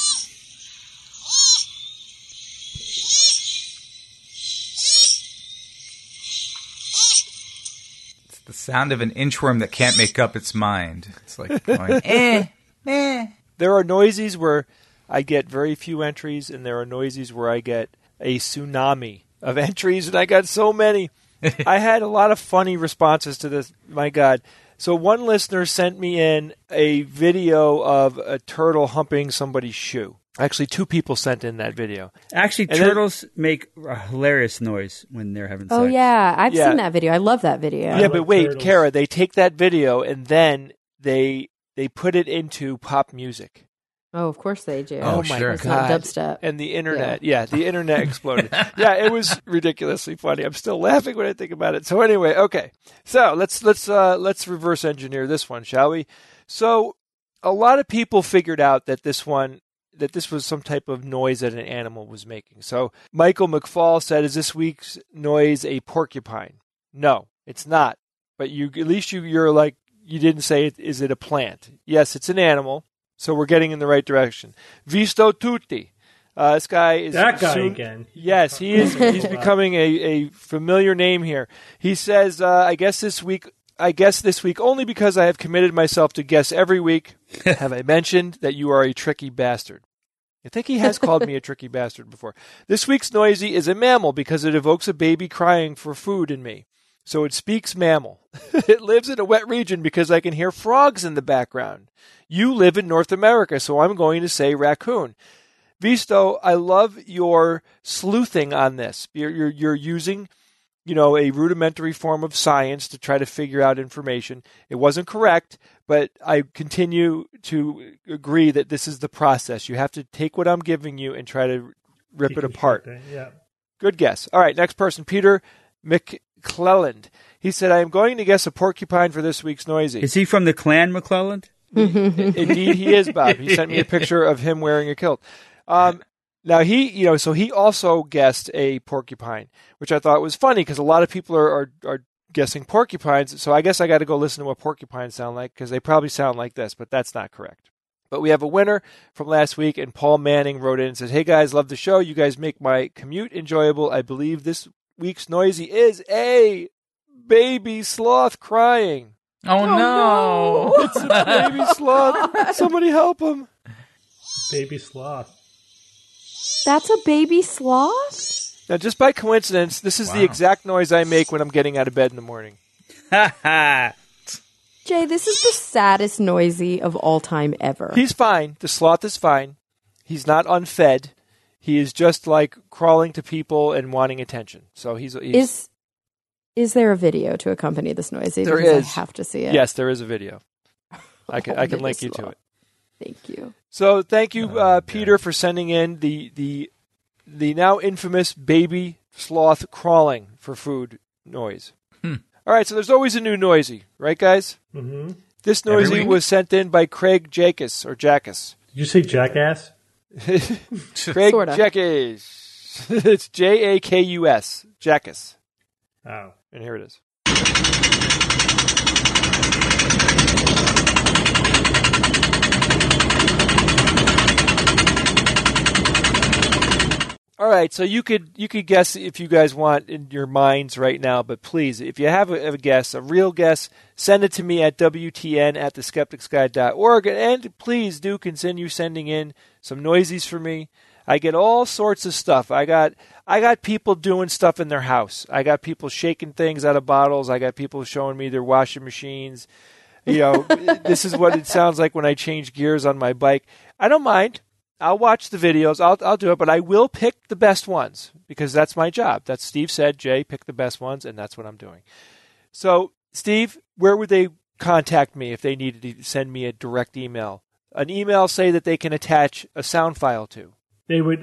It's the sound of an inchworm that can't make up its mind. It's like going,
There are noisies where I get very few entries, and there are noisies where I get a tsunami of entries, and I got so many. I had a lot of funny responses to this. My God. So one listener sent me in a video of a turtle humping somebody's shoe. Actually, two people sent in that video.
Actually,
And then-
turtles make a hilarious noise when they're having sex.
Oh, yeah. I've
Yeah.
seen that video. I love that video.
Yeah,
like
but wait,
turtles.
Kara, they take that video and then they put it into pop music.
Oh, of course they do.
Oh,
my
sure.
It's not
God.
dubstep.
And the internet, the internet exploded. Yeah, it was ridiculously funny. I'm still laughing when I think about it. So anyway, okay. So let's reverse engineer this one, shall we? So a lot of people figured out that this was some type of noise that an animal was making. So Michael McFall said, "Is this week's noise a porcupine?" No, it's not. But you're like, you didn't say, is it a plant? Yes, it's an animal. So we're getting in the right direction. Visto tutti. This guy is
That guy
soon-
again.
Yes, he is. He's becoming a familiar name here. He says, I guess this week only because I have committed myself to guess every week. Have I mentioned that you are a tricky bastard? I think he has called me a tricky bastard before. This week's noisy is a mammal because it evokes a baby crying for food in me. So it speaks mammal. It lives in a wet region because I can hear frogs in the background. You live in North America, so I'm going to say raccoon. Visto, I love your sleuthing on this. You're using, a rudimentary form of science to try to figure out information. It wasn't correct, but I continue to agree that this is the process. You have to take what I'm giving you and try to rip it apart.
Yeah.
Good guess. All right, next person, Peter McClelland. He said, I am going to guess a porcupine for this week's noisy.
Is he from the Clan McClelland?
Indeed, he is, Bob. He sent me a picture of him wearing a kilt. Now so he also guessed a porcupine, which I thought was funny because a lot of people are guessing porcupines. So I guess I got to go listen to what porcupines sound like because they probably sound like this, but that's not correct. But we have a winner from last week, and Paul Manning wrote in and said, "Hey guys, love the show. You guys make my commute enjoyable. I believe this week's noisy is a baby sloth crying."
Oh, no.
It's a baby sloth. Somebody help him.
Baby sloth.
That's a baby sloth?
Now, just by coincidence, this is the exact noise I make when I'm getting out of bed in the morning.
Ha ha!
Jay, this is the saddest noisy of all time ever.
He's fine. The sloth is fine. He's not unfed. He is just like crawling to people and wanting attention. So he's
Is there a video to accompany this noisy?
There
Because
is.
I have to see it.
Yes, there is a video. I can
baby
link you to
sloth.
it.
Thank you.
So thank you, Peter, for sending in the now infamous baby sloth crawling for food noise. All right, so there's always a new noisy, right, guys?
Mm-hmm.
This noisy was sent in by Craig Jackus, or Jackus.
Did you say jackass?
Craig
Sorta.
Jackus. It's Jackus. Jackus.
Oh.
And here it is. All right, so you could guess if you guys want in your minds right now, but please, if you have a guess, a real guess, send it to me at WTN@theskepticsguide.org, and please do continue sending in some noisies for me. I get all sorts of stuff. I got people doing stuff in their house. I got people shaking things out of bottles. I got people showing me their washing machines. This is what it sounds like when I change gears on my bike. I don't mind. I'll watch the videos. I'll do it, but I will pick the best ones because that's my job. That's Steve said, Jay, pick the best ones, and that's what I'm doing. So, Steve, where would they contact me if they needed to send me a direct email? An email, say, that they can attach a sound file to.
They would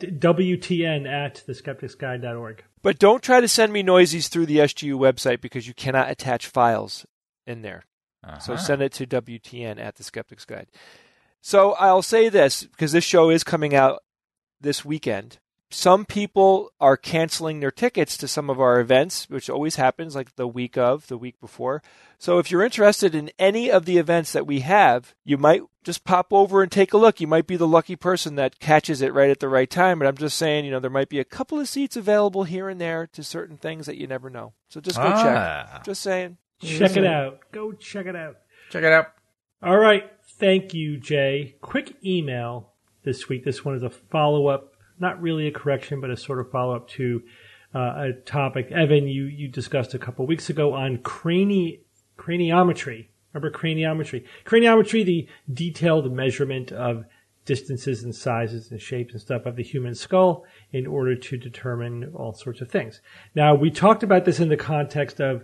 WTN@theskepticsguide.org.
But don't try to send me noisies through the SGU website because you cannot attach files in there. So send it to WTN@theskepticsguide. So I'll say this, because this show is coming out this weekend. Some people are canceling their tickets to some of our events, which always happens, like the week before. So if you're interested in any of the events that we have, you might just pop over and take a look. You might be the lucky person that catches it right at the right time. But I'm just saying, there might be a couple of seats available here and there to certain things that you never know. So just go check. Just saying.
Check it out. Go check it out.
Check it out.
All right. Thank you, Jay. Quick email this week. This one is a follow-up, not really a correction, but a sort of follow-up to a topic. Evan, you discussed a couple weeks ago on craniometry. Remember craniometry? Craniometry, the detailed measurement of distances and sizes and shapes and stuff of the human skull in order to determine all sorts of things. Now, we talked about this in the context of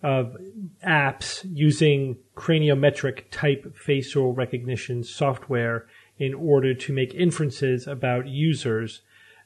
apps using craniometric type facial recognition software in order to make inferences about users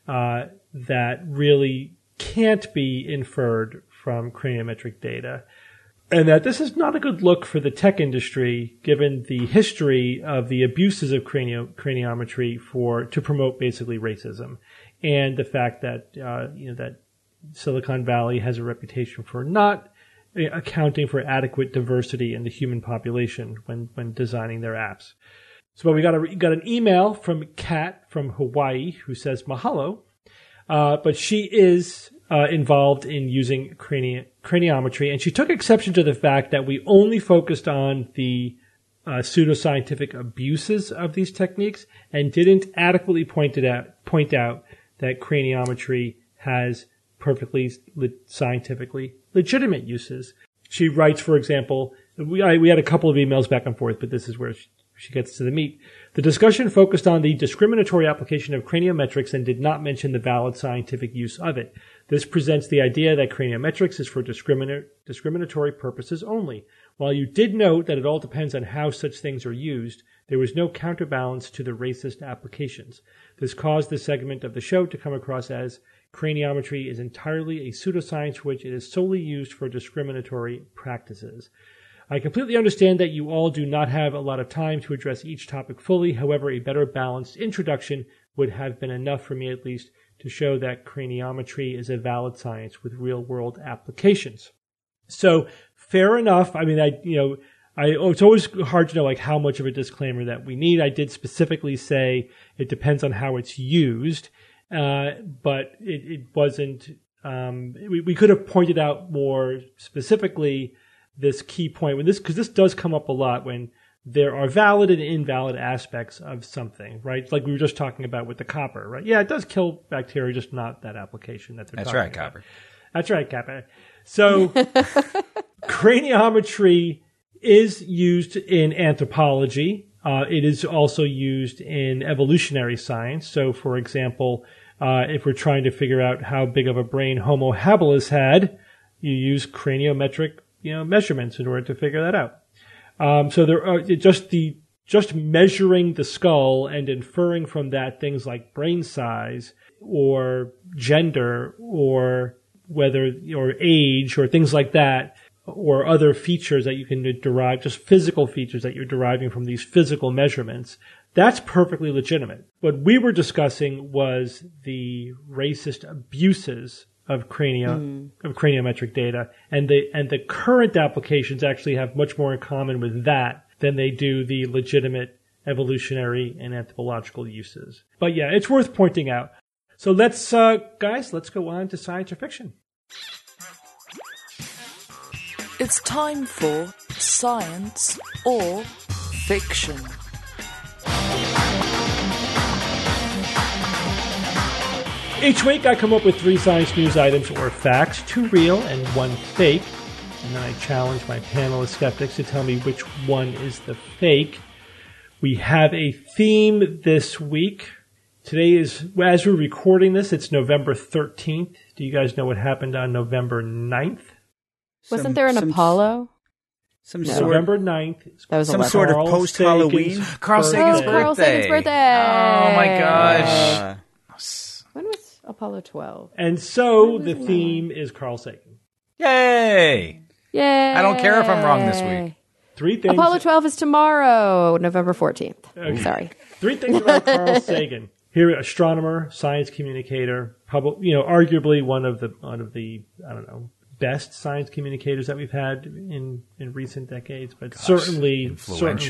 that really can't be inferred from craniometric data. And that this is not a good look for the tech industry, given the history of the abuses of craniometry to promote basically racism, and the fact that that Silicon Valley has a reputation for not accounting for adequate diversity in the human population when designing their apps. So we got an email from Kat from Hawaii who says mahalo, but she is involved in using craniometry, and she took exception to the fact that we only focused on the pseudoscientific abuses of these techniques and didn't adequately point out that craniometry has perfectly scientifically legitimate uses. She writes, for example, we had a couple of emails back and forth, but this is where she gets to the meat. The discussion focused on the discriminatory application of craniometrics and did not mention the valid scientific use of it. This presents the idea that craniometrics is for discriminatory purposes only. While you did note that it all depends on how such things are used, there was no counterbalance to the racist applications. This caused this segment of the show to come across as craniometry is entirely a pseudoscience for which it is solely used for discriminatory practices. I completely understand that you all do not have a lot of time to address each topic fully. However, a better balanced introduction would have been enough for me at least to show that craniometry is a valid science with real-world applications. So, fair enough. I mean, it's always hard to know how much of a disclaimer that we need. I did specifically say it depends on how it's used. But it wasn't, we could have pointed out more specifically this key point because this does come up a lot when there are valid and invalid aspects of something, right? Like we were just talking about with the copper, right? Yeah, it does kill bacteria, just not that application that they're talking about.
Copper.
That's right, copper. So craniometry is used in anthropology. It is also used in evolutionary science. So, for example, if we're trying to figure out how big of a brain Homo habilis had, you use craniometric, measurements in order to figure that out. So there are just measuring the skull and inferring from that things like brain size or gender or age or things like that or other features that you can derive, just physical features that you're deriving from these physical measurements, that's perfectly legitimate. What we were discussing was the racist abuses of craniometric data, and the current applications actually have much more in common with that than they do the legitimate evolutionary and anthropological uses. But yeah, it's worth pointing out. So let's go on to science or fiction.
It's time for science or fiction.
Each week I come up with 3 science news items or facts, 2 real and 1 fake. And then I challenge my panel of skeptics to tell me which one is the fake. We have a theme this week. Today is, as we're recording this, it's November 13th. Do you guys know what happened on November 9th?
Wasn't there an Apollo?
November 9th.
That was
some sort of post-Halloween.
Carl Sagan's birthday.
Carl Sagan's birthday.
Oh my gosh.
When was Apollo 12?
And so the theme is Carl Sagan.
Yay!
Yay!
I don't care if I'm wrong this week.
3 things.
Apollo 12 is tomorrow, November 14th.
Okay.
Sorry.
3 things about Carl Sagan. Here, astronomer, science communicator, arguably one of the I don't know, best science communicators that we've had in recent decades, but certainly an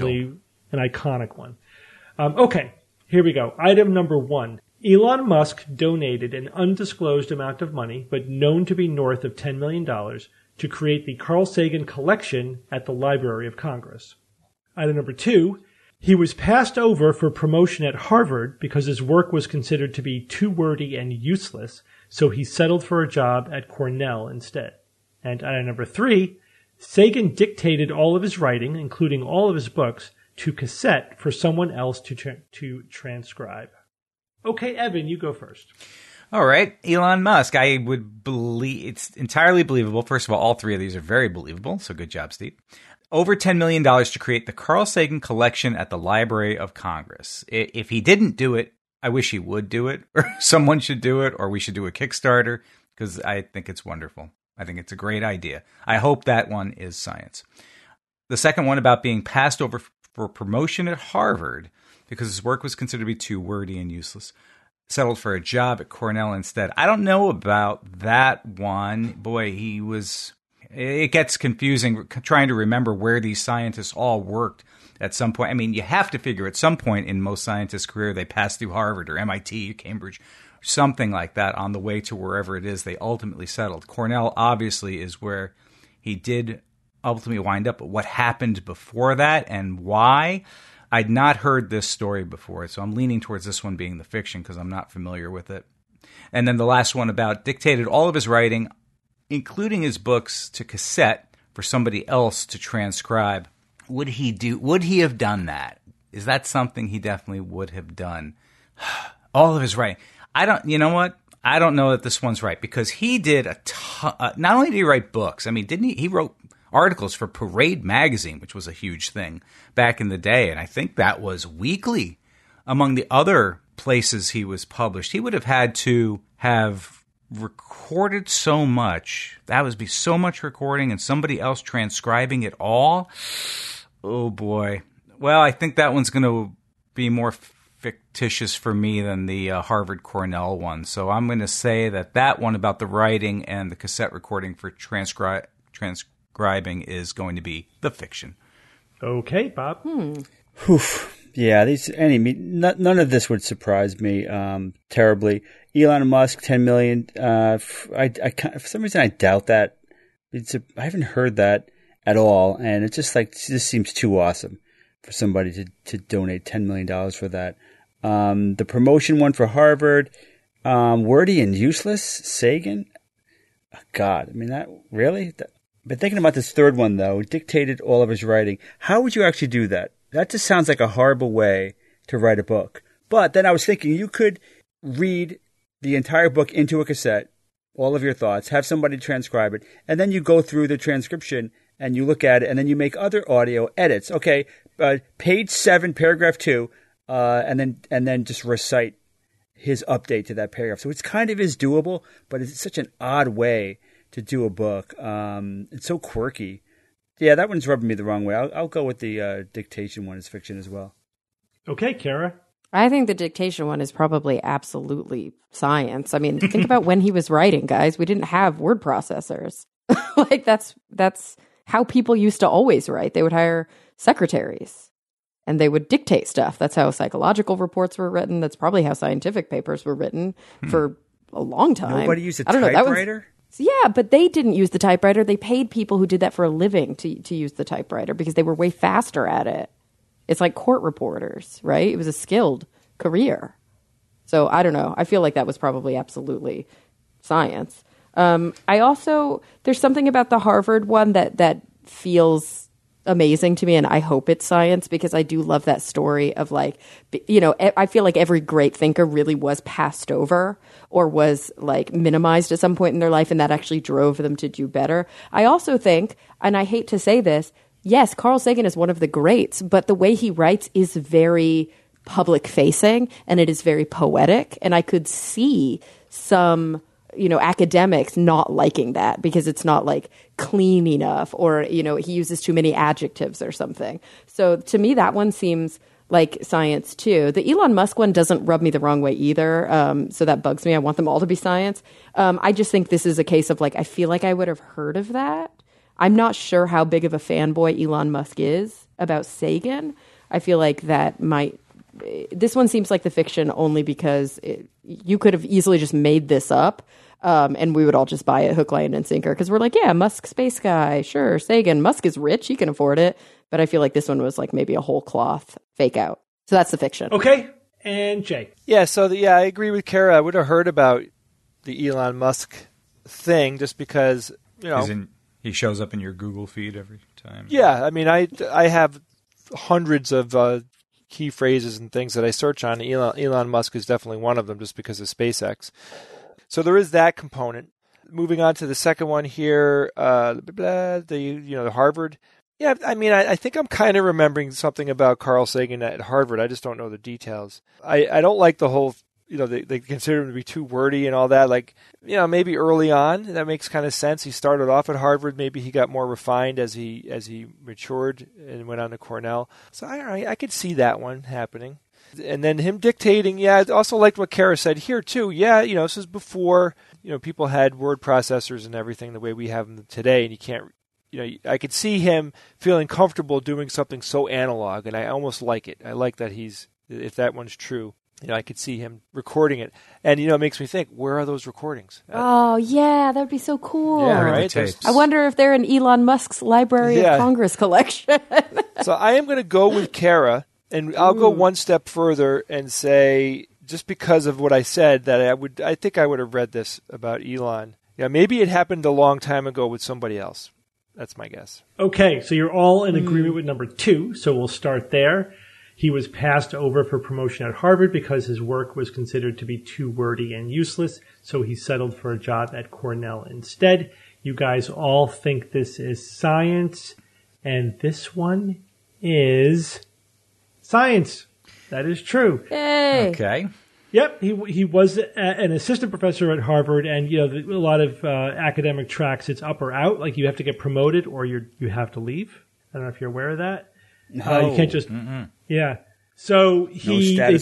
iconic one. Okay, here we go. Item number 1. Elon Musk donated an undisclosed amount of money, but known to be north of $10 million, to create the Carl Sagan Collection at the Library of Congress. Item number 2. He was passed over for promotion at Harvard because his work was considered to be too wordy and useless, so he settled for a job at Cornell instead. And item number 3, Sagan dictated all of his writing, including all of his books, to cassette for someone else to transcribe. Okay, Evan, you go first.
All right, Elon Musk. I would believe it's entirely believable. First of all 3 of these are very believable, so good job, Steve. Over $10 million to create the Carl Sagan Collection at the Library of Congress. If he didn't do it, I wish he would do it, or someone should do it, or we should do a Kickstarter, because I think it's wonderful. I think it's a great idea. I hope that one is science. The second one about being passed over for promotion at Harvard because his work was considered to be too wordy and useless. Settled for a job at Cornell instead. I don't know about that one. Boy, it gets confusing trying to remember where these scientists all worked at some point. I mean, you have to figure at some point in most scientists' career they passed through Harvard or MIT or Cambridge, something like that on the way to wherever it is they ultimately settled. Cornell obviously is where he did ultimately wind up, but what happened before that and why? I'd not heard this story before, so I'm leaning towards this one being the fiction because I'm not familiar with it. And then the last one about dictated all of his writing, including his books, to cassette for somebody else to transcribe. Would he have done that? Is that something he definitely would have done? All of his writing. You know what? I don't know that this one's right because he did a ton. Not only did he write books, I mean, didn't he? He wrote articles for Parade magazine, which was a huge thing back in the day. And I think that was weekly among the other places he was published. He would have had to have recorded so much. That would be so much recording and somebody else transcribing it all. Oh, boy. Well, I think that one's going to be more fictitious for me than the Harvard Cornell one. So I'm going to say that one about the writing and the cassette recording for transcribing is going to be the fiction.
Okay, Bob.
Yeah, none of this would surprise me terribly. Elon Musk, 10 million. For some reason, I doubt that. I haven't heard that at all, and it's just this seems too awesome for somebody to donate $10 million for that. The promotion one for Harvard, wordy and useless. Sagan, oh, God, I mean that really. But thinking about this third one though, dictated all of his writing. How would you actually do that? That just sounds like a horrible way to write a book. But then I was thinking you could read the entire book into a cassette, all of your thoughts, have somebody transcribe it, and then you go through the transcription and you look at it, and then you make other audio edits. Okay, page 7, paragraph 2, and then just recite his update to that paragraph. So it's kind of is doable, but it's such an odd way to do a book. It's so quirky. Yeah, that one's rubbing me the wrong way. I'll go with the dictation one as fiction as well.
Okay, Kara.
I think the dictation one is probably absolutely science. I mean, think about when he was writing, guys. We didn't have word processors. Like that's how people used to always write. They would hire secretaries and they would dictate stuff. That's how psychological reports were written. That's probably how scientific papers were written for a long time.
Nobody used a typewriter?
Yeah, but they didn't use the typewriter. They paid people who did that for a living to use the typewriter because they were way faster at it. It's like court reporters, right? It was a skilled career. So I don't know. I feel like that was probably absolutely science. There's something about the Harvard one that feels amazing to me, and I hope it's science because I do love that story of like, you know, I feel like every great thinker really was passed over or was like minimized at some point in their life, and that actually drove them to do better. I also think, and I hate to say this, yes, Carl Sagan is one of the greats, but the way he writes is very public facing and it is very poetic. And I could see some, you know, academics not liking that because it's not like clean enough or, you know, he uses too many adjectives or something. So to me, that one seems like science too. The Elon Musk one doesn't rub me the wrong way either. So that bugs me. I want them all to be science. I just think this is a case of like, I feel like I would have heard of that. I'm not sure how big of a fanboy Elon Musk is about Sagan. I feel like this one seems like the fiction only because you could have easily just made this up and we would all just buy it hook, line, and sinker because we're like, yeah, Musk space guy, sure, Sagan, Musk is rich, he can afford it. But I feel like this one was like maybe a whole cloth fake out. So that's the fiction.
Okay, and Jay.
Yeah, I agree with Kara. I would have heard about the Elon Musk thing just because, you know.
He shows up in your Google feed every time.
Yeah, I mean, I have hundreds of key phrases and things that I search on. Elon Musk is definitely one of them just because of SpaceX. So there is that component. Moving on to the second one here, the Harvard. Yeah, I mean, I think I'm kind of remembering something about Carl Sagan at Harvard. I just don't know the details. I don't like the whole, you know, they consider him to be too wordy and all that. Like, you know, maybe early on that makes kind of sense. He started off at Harvard. Maybe he got more refined as he matured and went on to Cornell. So I could see that one happening. And then him dictating. Yeah, I also liked what Kara said here too. Yeah, you know, this is before, you know, people had word processors and everything the way we have them today, and you can't. You know, I could see him feeling comfortable doing something so analog, and I almost like it. I like that if that one's true. You know, I could see him recording it. And, you know, it makes me think, where are those recordings?
Oh, yeah, that would be so cool.
Yeah, right?
I wonder if they're in Elon Musk's Library of Congress collection.
So I am going to go with Kara, and I'll go one step further and say, just because of what I said, that I think I would have read this about Elon. Yeah, maybe it happened a long time ago with somebody else. That's my guess.
Okay, so you're all in agreement with number 2, so we'll start there. He was passed over for promotion at Harvard because his work was considered to be too wordy and useless, so he settled for a job at Cornell instead. You guys all think this is science, and this one is science. That is true.
Yay!
Okay.
Yep, he was an assistant professor at Harvard, and you know a lot of academic tracks, it's up or out. Like you have to get promoted, or you have to leave. I don't know if you're aware of that.
No,
you can't just. Yeah. So
and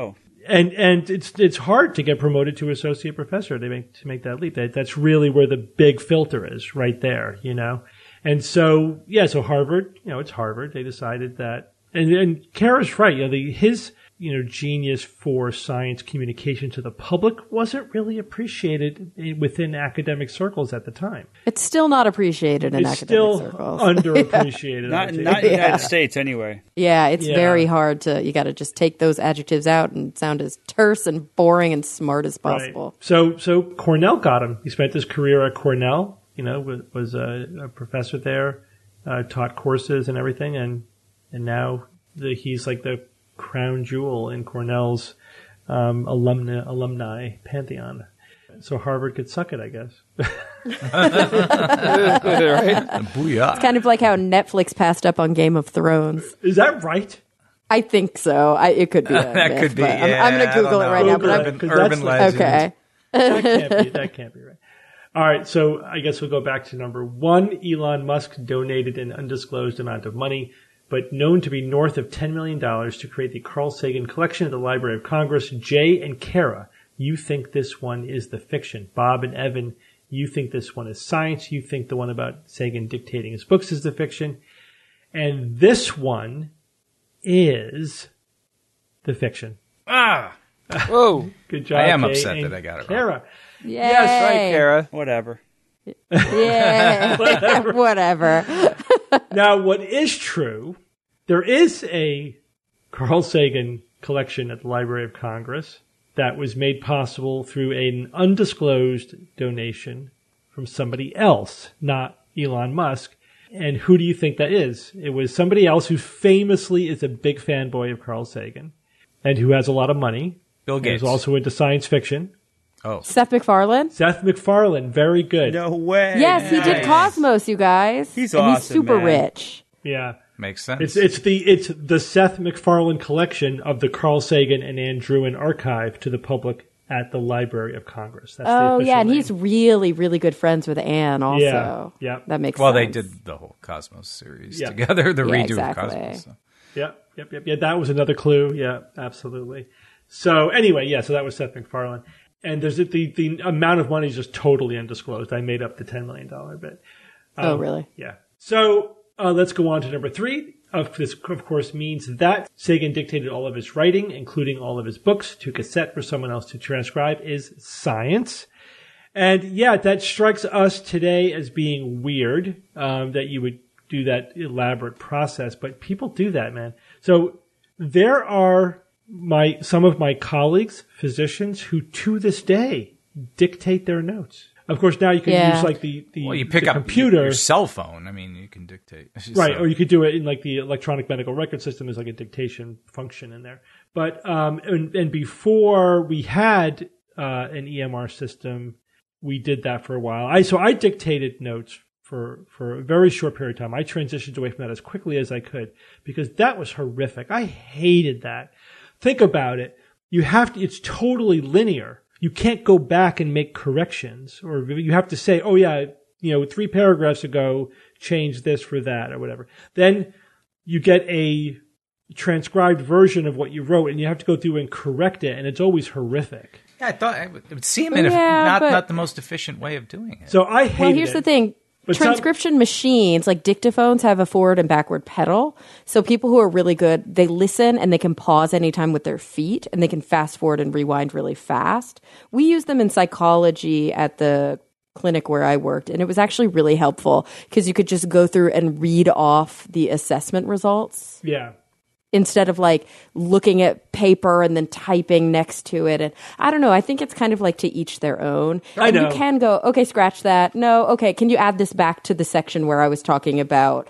it's hard to get promoted to associate professor to make that leap. That's really where the big filter is, right there. You know, and so so Harvard, you know, it's Harvard. They decided that, and Kara's right. You know, his genius for science communication to the public wasn't really appreciated within academic circles at the time.
It's still not appreciated in academic circles.
Underappreciated.
Not in the United States, anyway.
Yeah, it's very hard to. You got to just take those adjectives out and sound as terse and boring and smart as possible.
Right. So Cornell got him. He spent his career at Cornell. You know, was a professor there, taught courses and everything, and now he's like the crown jewel in Cornell's alumni pantheon. So Harvard could suck it, I guess.
Right?
Booyah.
It's kind of like how Netflix passed up on Game of Thrones.
Is that right?
I think so. It could be.
That could be.
I'm going to Google it right now.
Urban legend.
Okay.
That can't be right. All right, so I guess we'll go back to number 1. Elon Musk donated an undisclosed amount of money, but known to be north of $10 million to create the Carl Sagan collection at the Library of Congress. Jay and Kara, you think this one is the fiction. Bob and Evan, you think this one is science. You think the one about Sagan dictating his books is the fiction. And this one is the fiction.
Whoa.
Good job,
I am
Jay
upset
and
that I got it
Kara.
wrong.
Yay.
Yes, right, Kara.
Whatever.
Yeah. Whatever.
Now, what is true, there is a Carl Sagan collection at the Library of Congress that was made possible through an undisclosed donation from somebody else, not Elon Musk. And who do you think that is? It was somebody else who famously is a big fanboy of Carl Sagan and who has a lot of money.
Bill Gates.
Is also into science fiction.
Oh.
Seth MacFarlane?
Seth MacFarlane, very good.
No way.
Yes, he did Cosmos, you guys.
He's
and
awesome,
he's super
man.
rich.
Yeah.
Makes sense.
It's the Seth MacFarlane collection of the Carl Sagan and Ann Druin archive to the public at the Library of Congress. That's the
Oh,
official
yeah, and
name.
he's really, really good friends with Anne also.
Yeah.
That makes
well,
sense.
they did the whole Cosmos series
Yeah.
together, the
Yeah,
redo
exactly.
of Cosmos. So.
Yep. That was another clue. Yeah, absolutely. So anyway, so that was Seth MacFarlane. And there's the amount of money is just totally undisclosed. I made up the $10 million bit.
Oh, really?
Yeah. So let's go on to number 3. This, of course, means that Sagan dictated all of his writing, including all of his books, to cassette for someone else to transcribe, is science. And yeah, that strikes us today as being weird, that you would do that elaborate process, but people do that, man. So there are some of my colleagues, physicians, who to this day dictate their notes. Of course, now you can use like the
you pick
the
up
computer.
your cell phone. I mean, you can dictate.
Right,
So-
or you could do it in like the electronic medical record system. There's like a dictation function in there. But and before we had an EMR system, we did that for a while. I dictated notes for a very short period of time. I transitioned away from that as quickly as I could because that was horrific. I hated that. Think about it. It's totally linear. You can't go back and make corrections, or you have to say, oh yeah, 3 paragraphs ago, change this for that or whatever. Then you get a transcribed version of what you wrote and you have to go through and correct it. And it's always horrific.
Yeah, I thought it would seem
Yeah, but-
not the most efficient way of doing it.
So I hated
Well, here's
it.
the thing.
But
Transcription machines, like dictaphones, have a forward and backward pedal. So people who are really good, they listen and they can pause anytime with their feet and they can fast forward and rewind really fast. We use them in psychology at the clinic where I worked, and it was actually really helpful because you could just go through and read off the assessment results
Yeah.
instead of like looking at paper and then typing next to it. And I don't know, I think it's kind of like to each their own.
I
And
know.
you can go, okay, scratch that. No, okay, can you add this back to the section where I was talking about,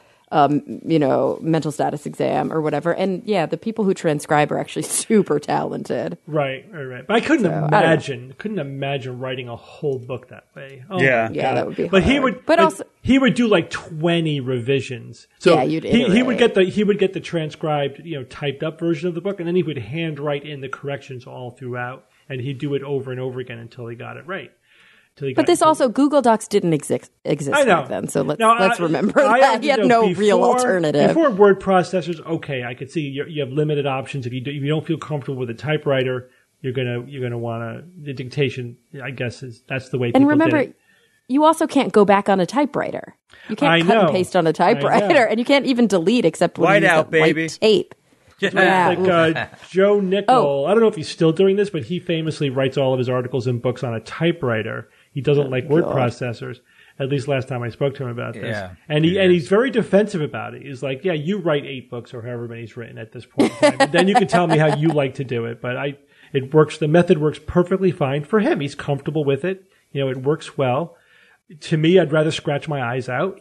mental status exam or whatever? And yeah, the people who transcribe are actually super talented.
Right. But I couldn't
I don't know.
imagine writing a whole book that way. Oh
Yeah.
my
Yeah,
God.
that would be
But he
hard.
would,
But also-
he would do like 20 revisions. So
Yeah, you'd
he would
iterate.
get the transcribed, typed up version of the book, and then he would handwrite in the corrections all throughout, and he'd do it over and over again until he got it right.
But this also, Google Docs didn't exist
I know.
back then, so let's
Now,
remember
I
that. He had no real alternative.
Before word processors, okay, I could see you have limited options. If you don't feel comfortable with a typewriter, you're gonna want the dictation. I guess that's the way.
And
people
remember,
did it.
you also can't go back on a typewriter. You can't
I
cut
know.
and paste on a
I
typewriter,
know.
and you can't even delete except when you use
Whiteout,
that white
baby.
tape. Yeah.
Like Joe Nickel,
Oh.
I don't know if he's still doing this, but he famously writes all of his articles and books on a typewriter. He doesn't like word
God.
processors. At least last time I spoke to him about this,
Yeah.
and he's very defensive about it. He's like, "Yeah, you write 8 books or however many he's written at this point in time. And then you can tell me how you like to do it." But it works. The method works perfectly fine for him. He's comfortable with it. It works well. To me, I'd rather scratch my eyes out.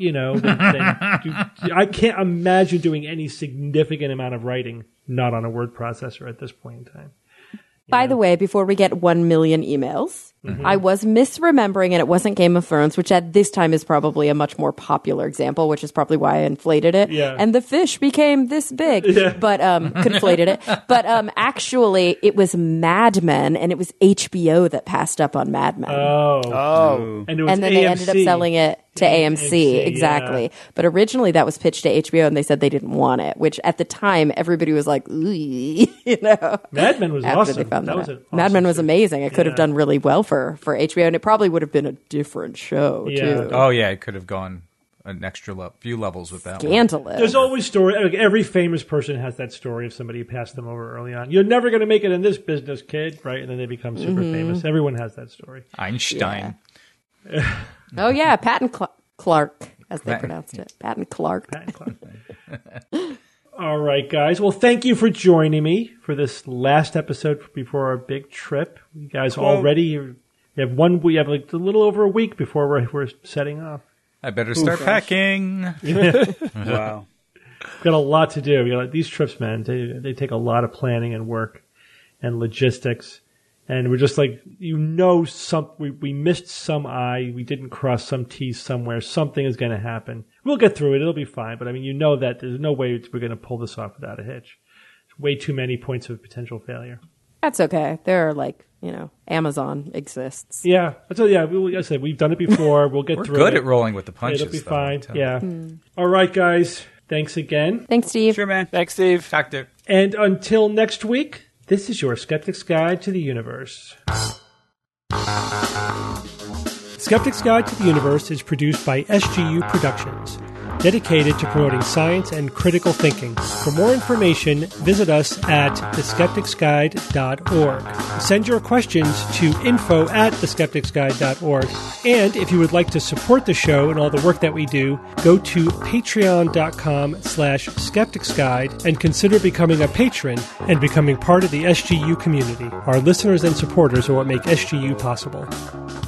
I can't imagine doing any significant amount of writing not on a word processor at this point in time.
By the way, before we get 1 million emails, I was misremembering, and it wasn't Game of Thrones, which at this time is probably a much more popular example, which is probably why I inflated it.
Yeah.
And the fish became this big, but conflated it. But actually, it was Mad Men, and it was HBO that passed up on Mad Men.
Oh. And, it was
And then
AMC.
they ended up selling it to AMC.
AMC,
Exactly.
yeah.
But originally that was pitched to HBO, and they said they didn't want it, which at the time everybody was like, ooh, you know.
Mad Men was
After
awesome.
they found
That
that
was
out.
an awesome
Mad Men was
show.
amazing. It could have
Yeah.
done really well for HBO, and it probably would have been a different show
Yeah.
too.
Oh yeah, it could have gone an extra few levels with that one.
Scandalous.
There's always story. Like, every famous person has that story of somebody who passed them over early on. You're never going to make it in this business, kid, right? And then they become super famous. Everyone has that story.
Einstein.
Oh yeah, Patton Clark, as they
Pat-
pronounced it. Patton Clark.
Pat and Clark. All right, guys. Well, thank you for joining me for this last episode before our big trip. You guys already we have like a little over a week before we're setting off.
I better start packing.
Wow.
We've got a lot to do. These trips, man, they take a lot of planning and work and logistics. And we're just like, we missed some I, we didn't cross some T's somewhere. Something is going to happen. We'll get through it. It'll be fine. But I mean, you know that there's no way we're going to pull this off without a hitch. There's way too many points of potential failure.
That's okay. There are Amazon exists.
Yeah. So yeah, like I said, we've done it before. We'll get
We're
through
good
it.
at rolling with the punches.
It'll be
though,
fine.
I'm
Yeah.
telling you.
All right, guys. Thanks again.
Thanks, Steve.
Sure, man.
Thanks, Steve.
Doctor.
And until next week, this is your Skeptic's Guide to the Universe. Skeptic's Guide to the Universe is produced by SGU Productions, dedicated to promoting science and critical thinking. For more information, visit us at theskepticsguide.org. Send your questions to info@theskepticsguide.org. And if you would like to support the show and all the work that we do, go to patreon.com/skepticsguide and consider becoming a patron and becoming part of the SGU community. Our listeners and supporters are what make SGU possible.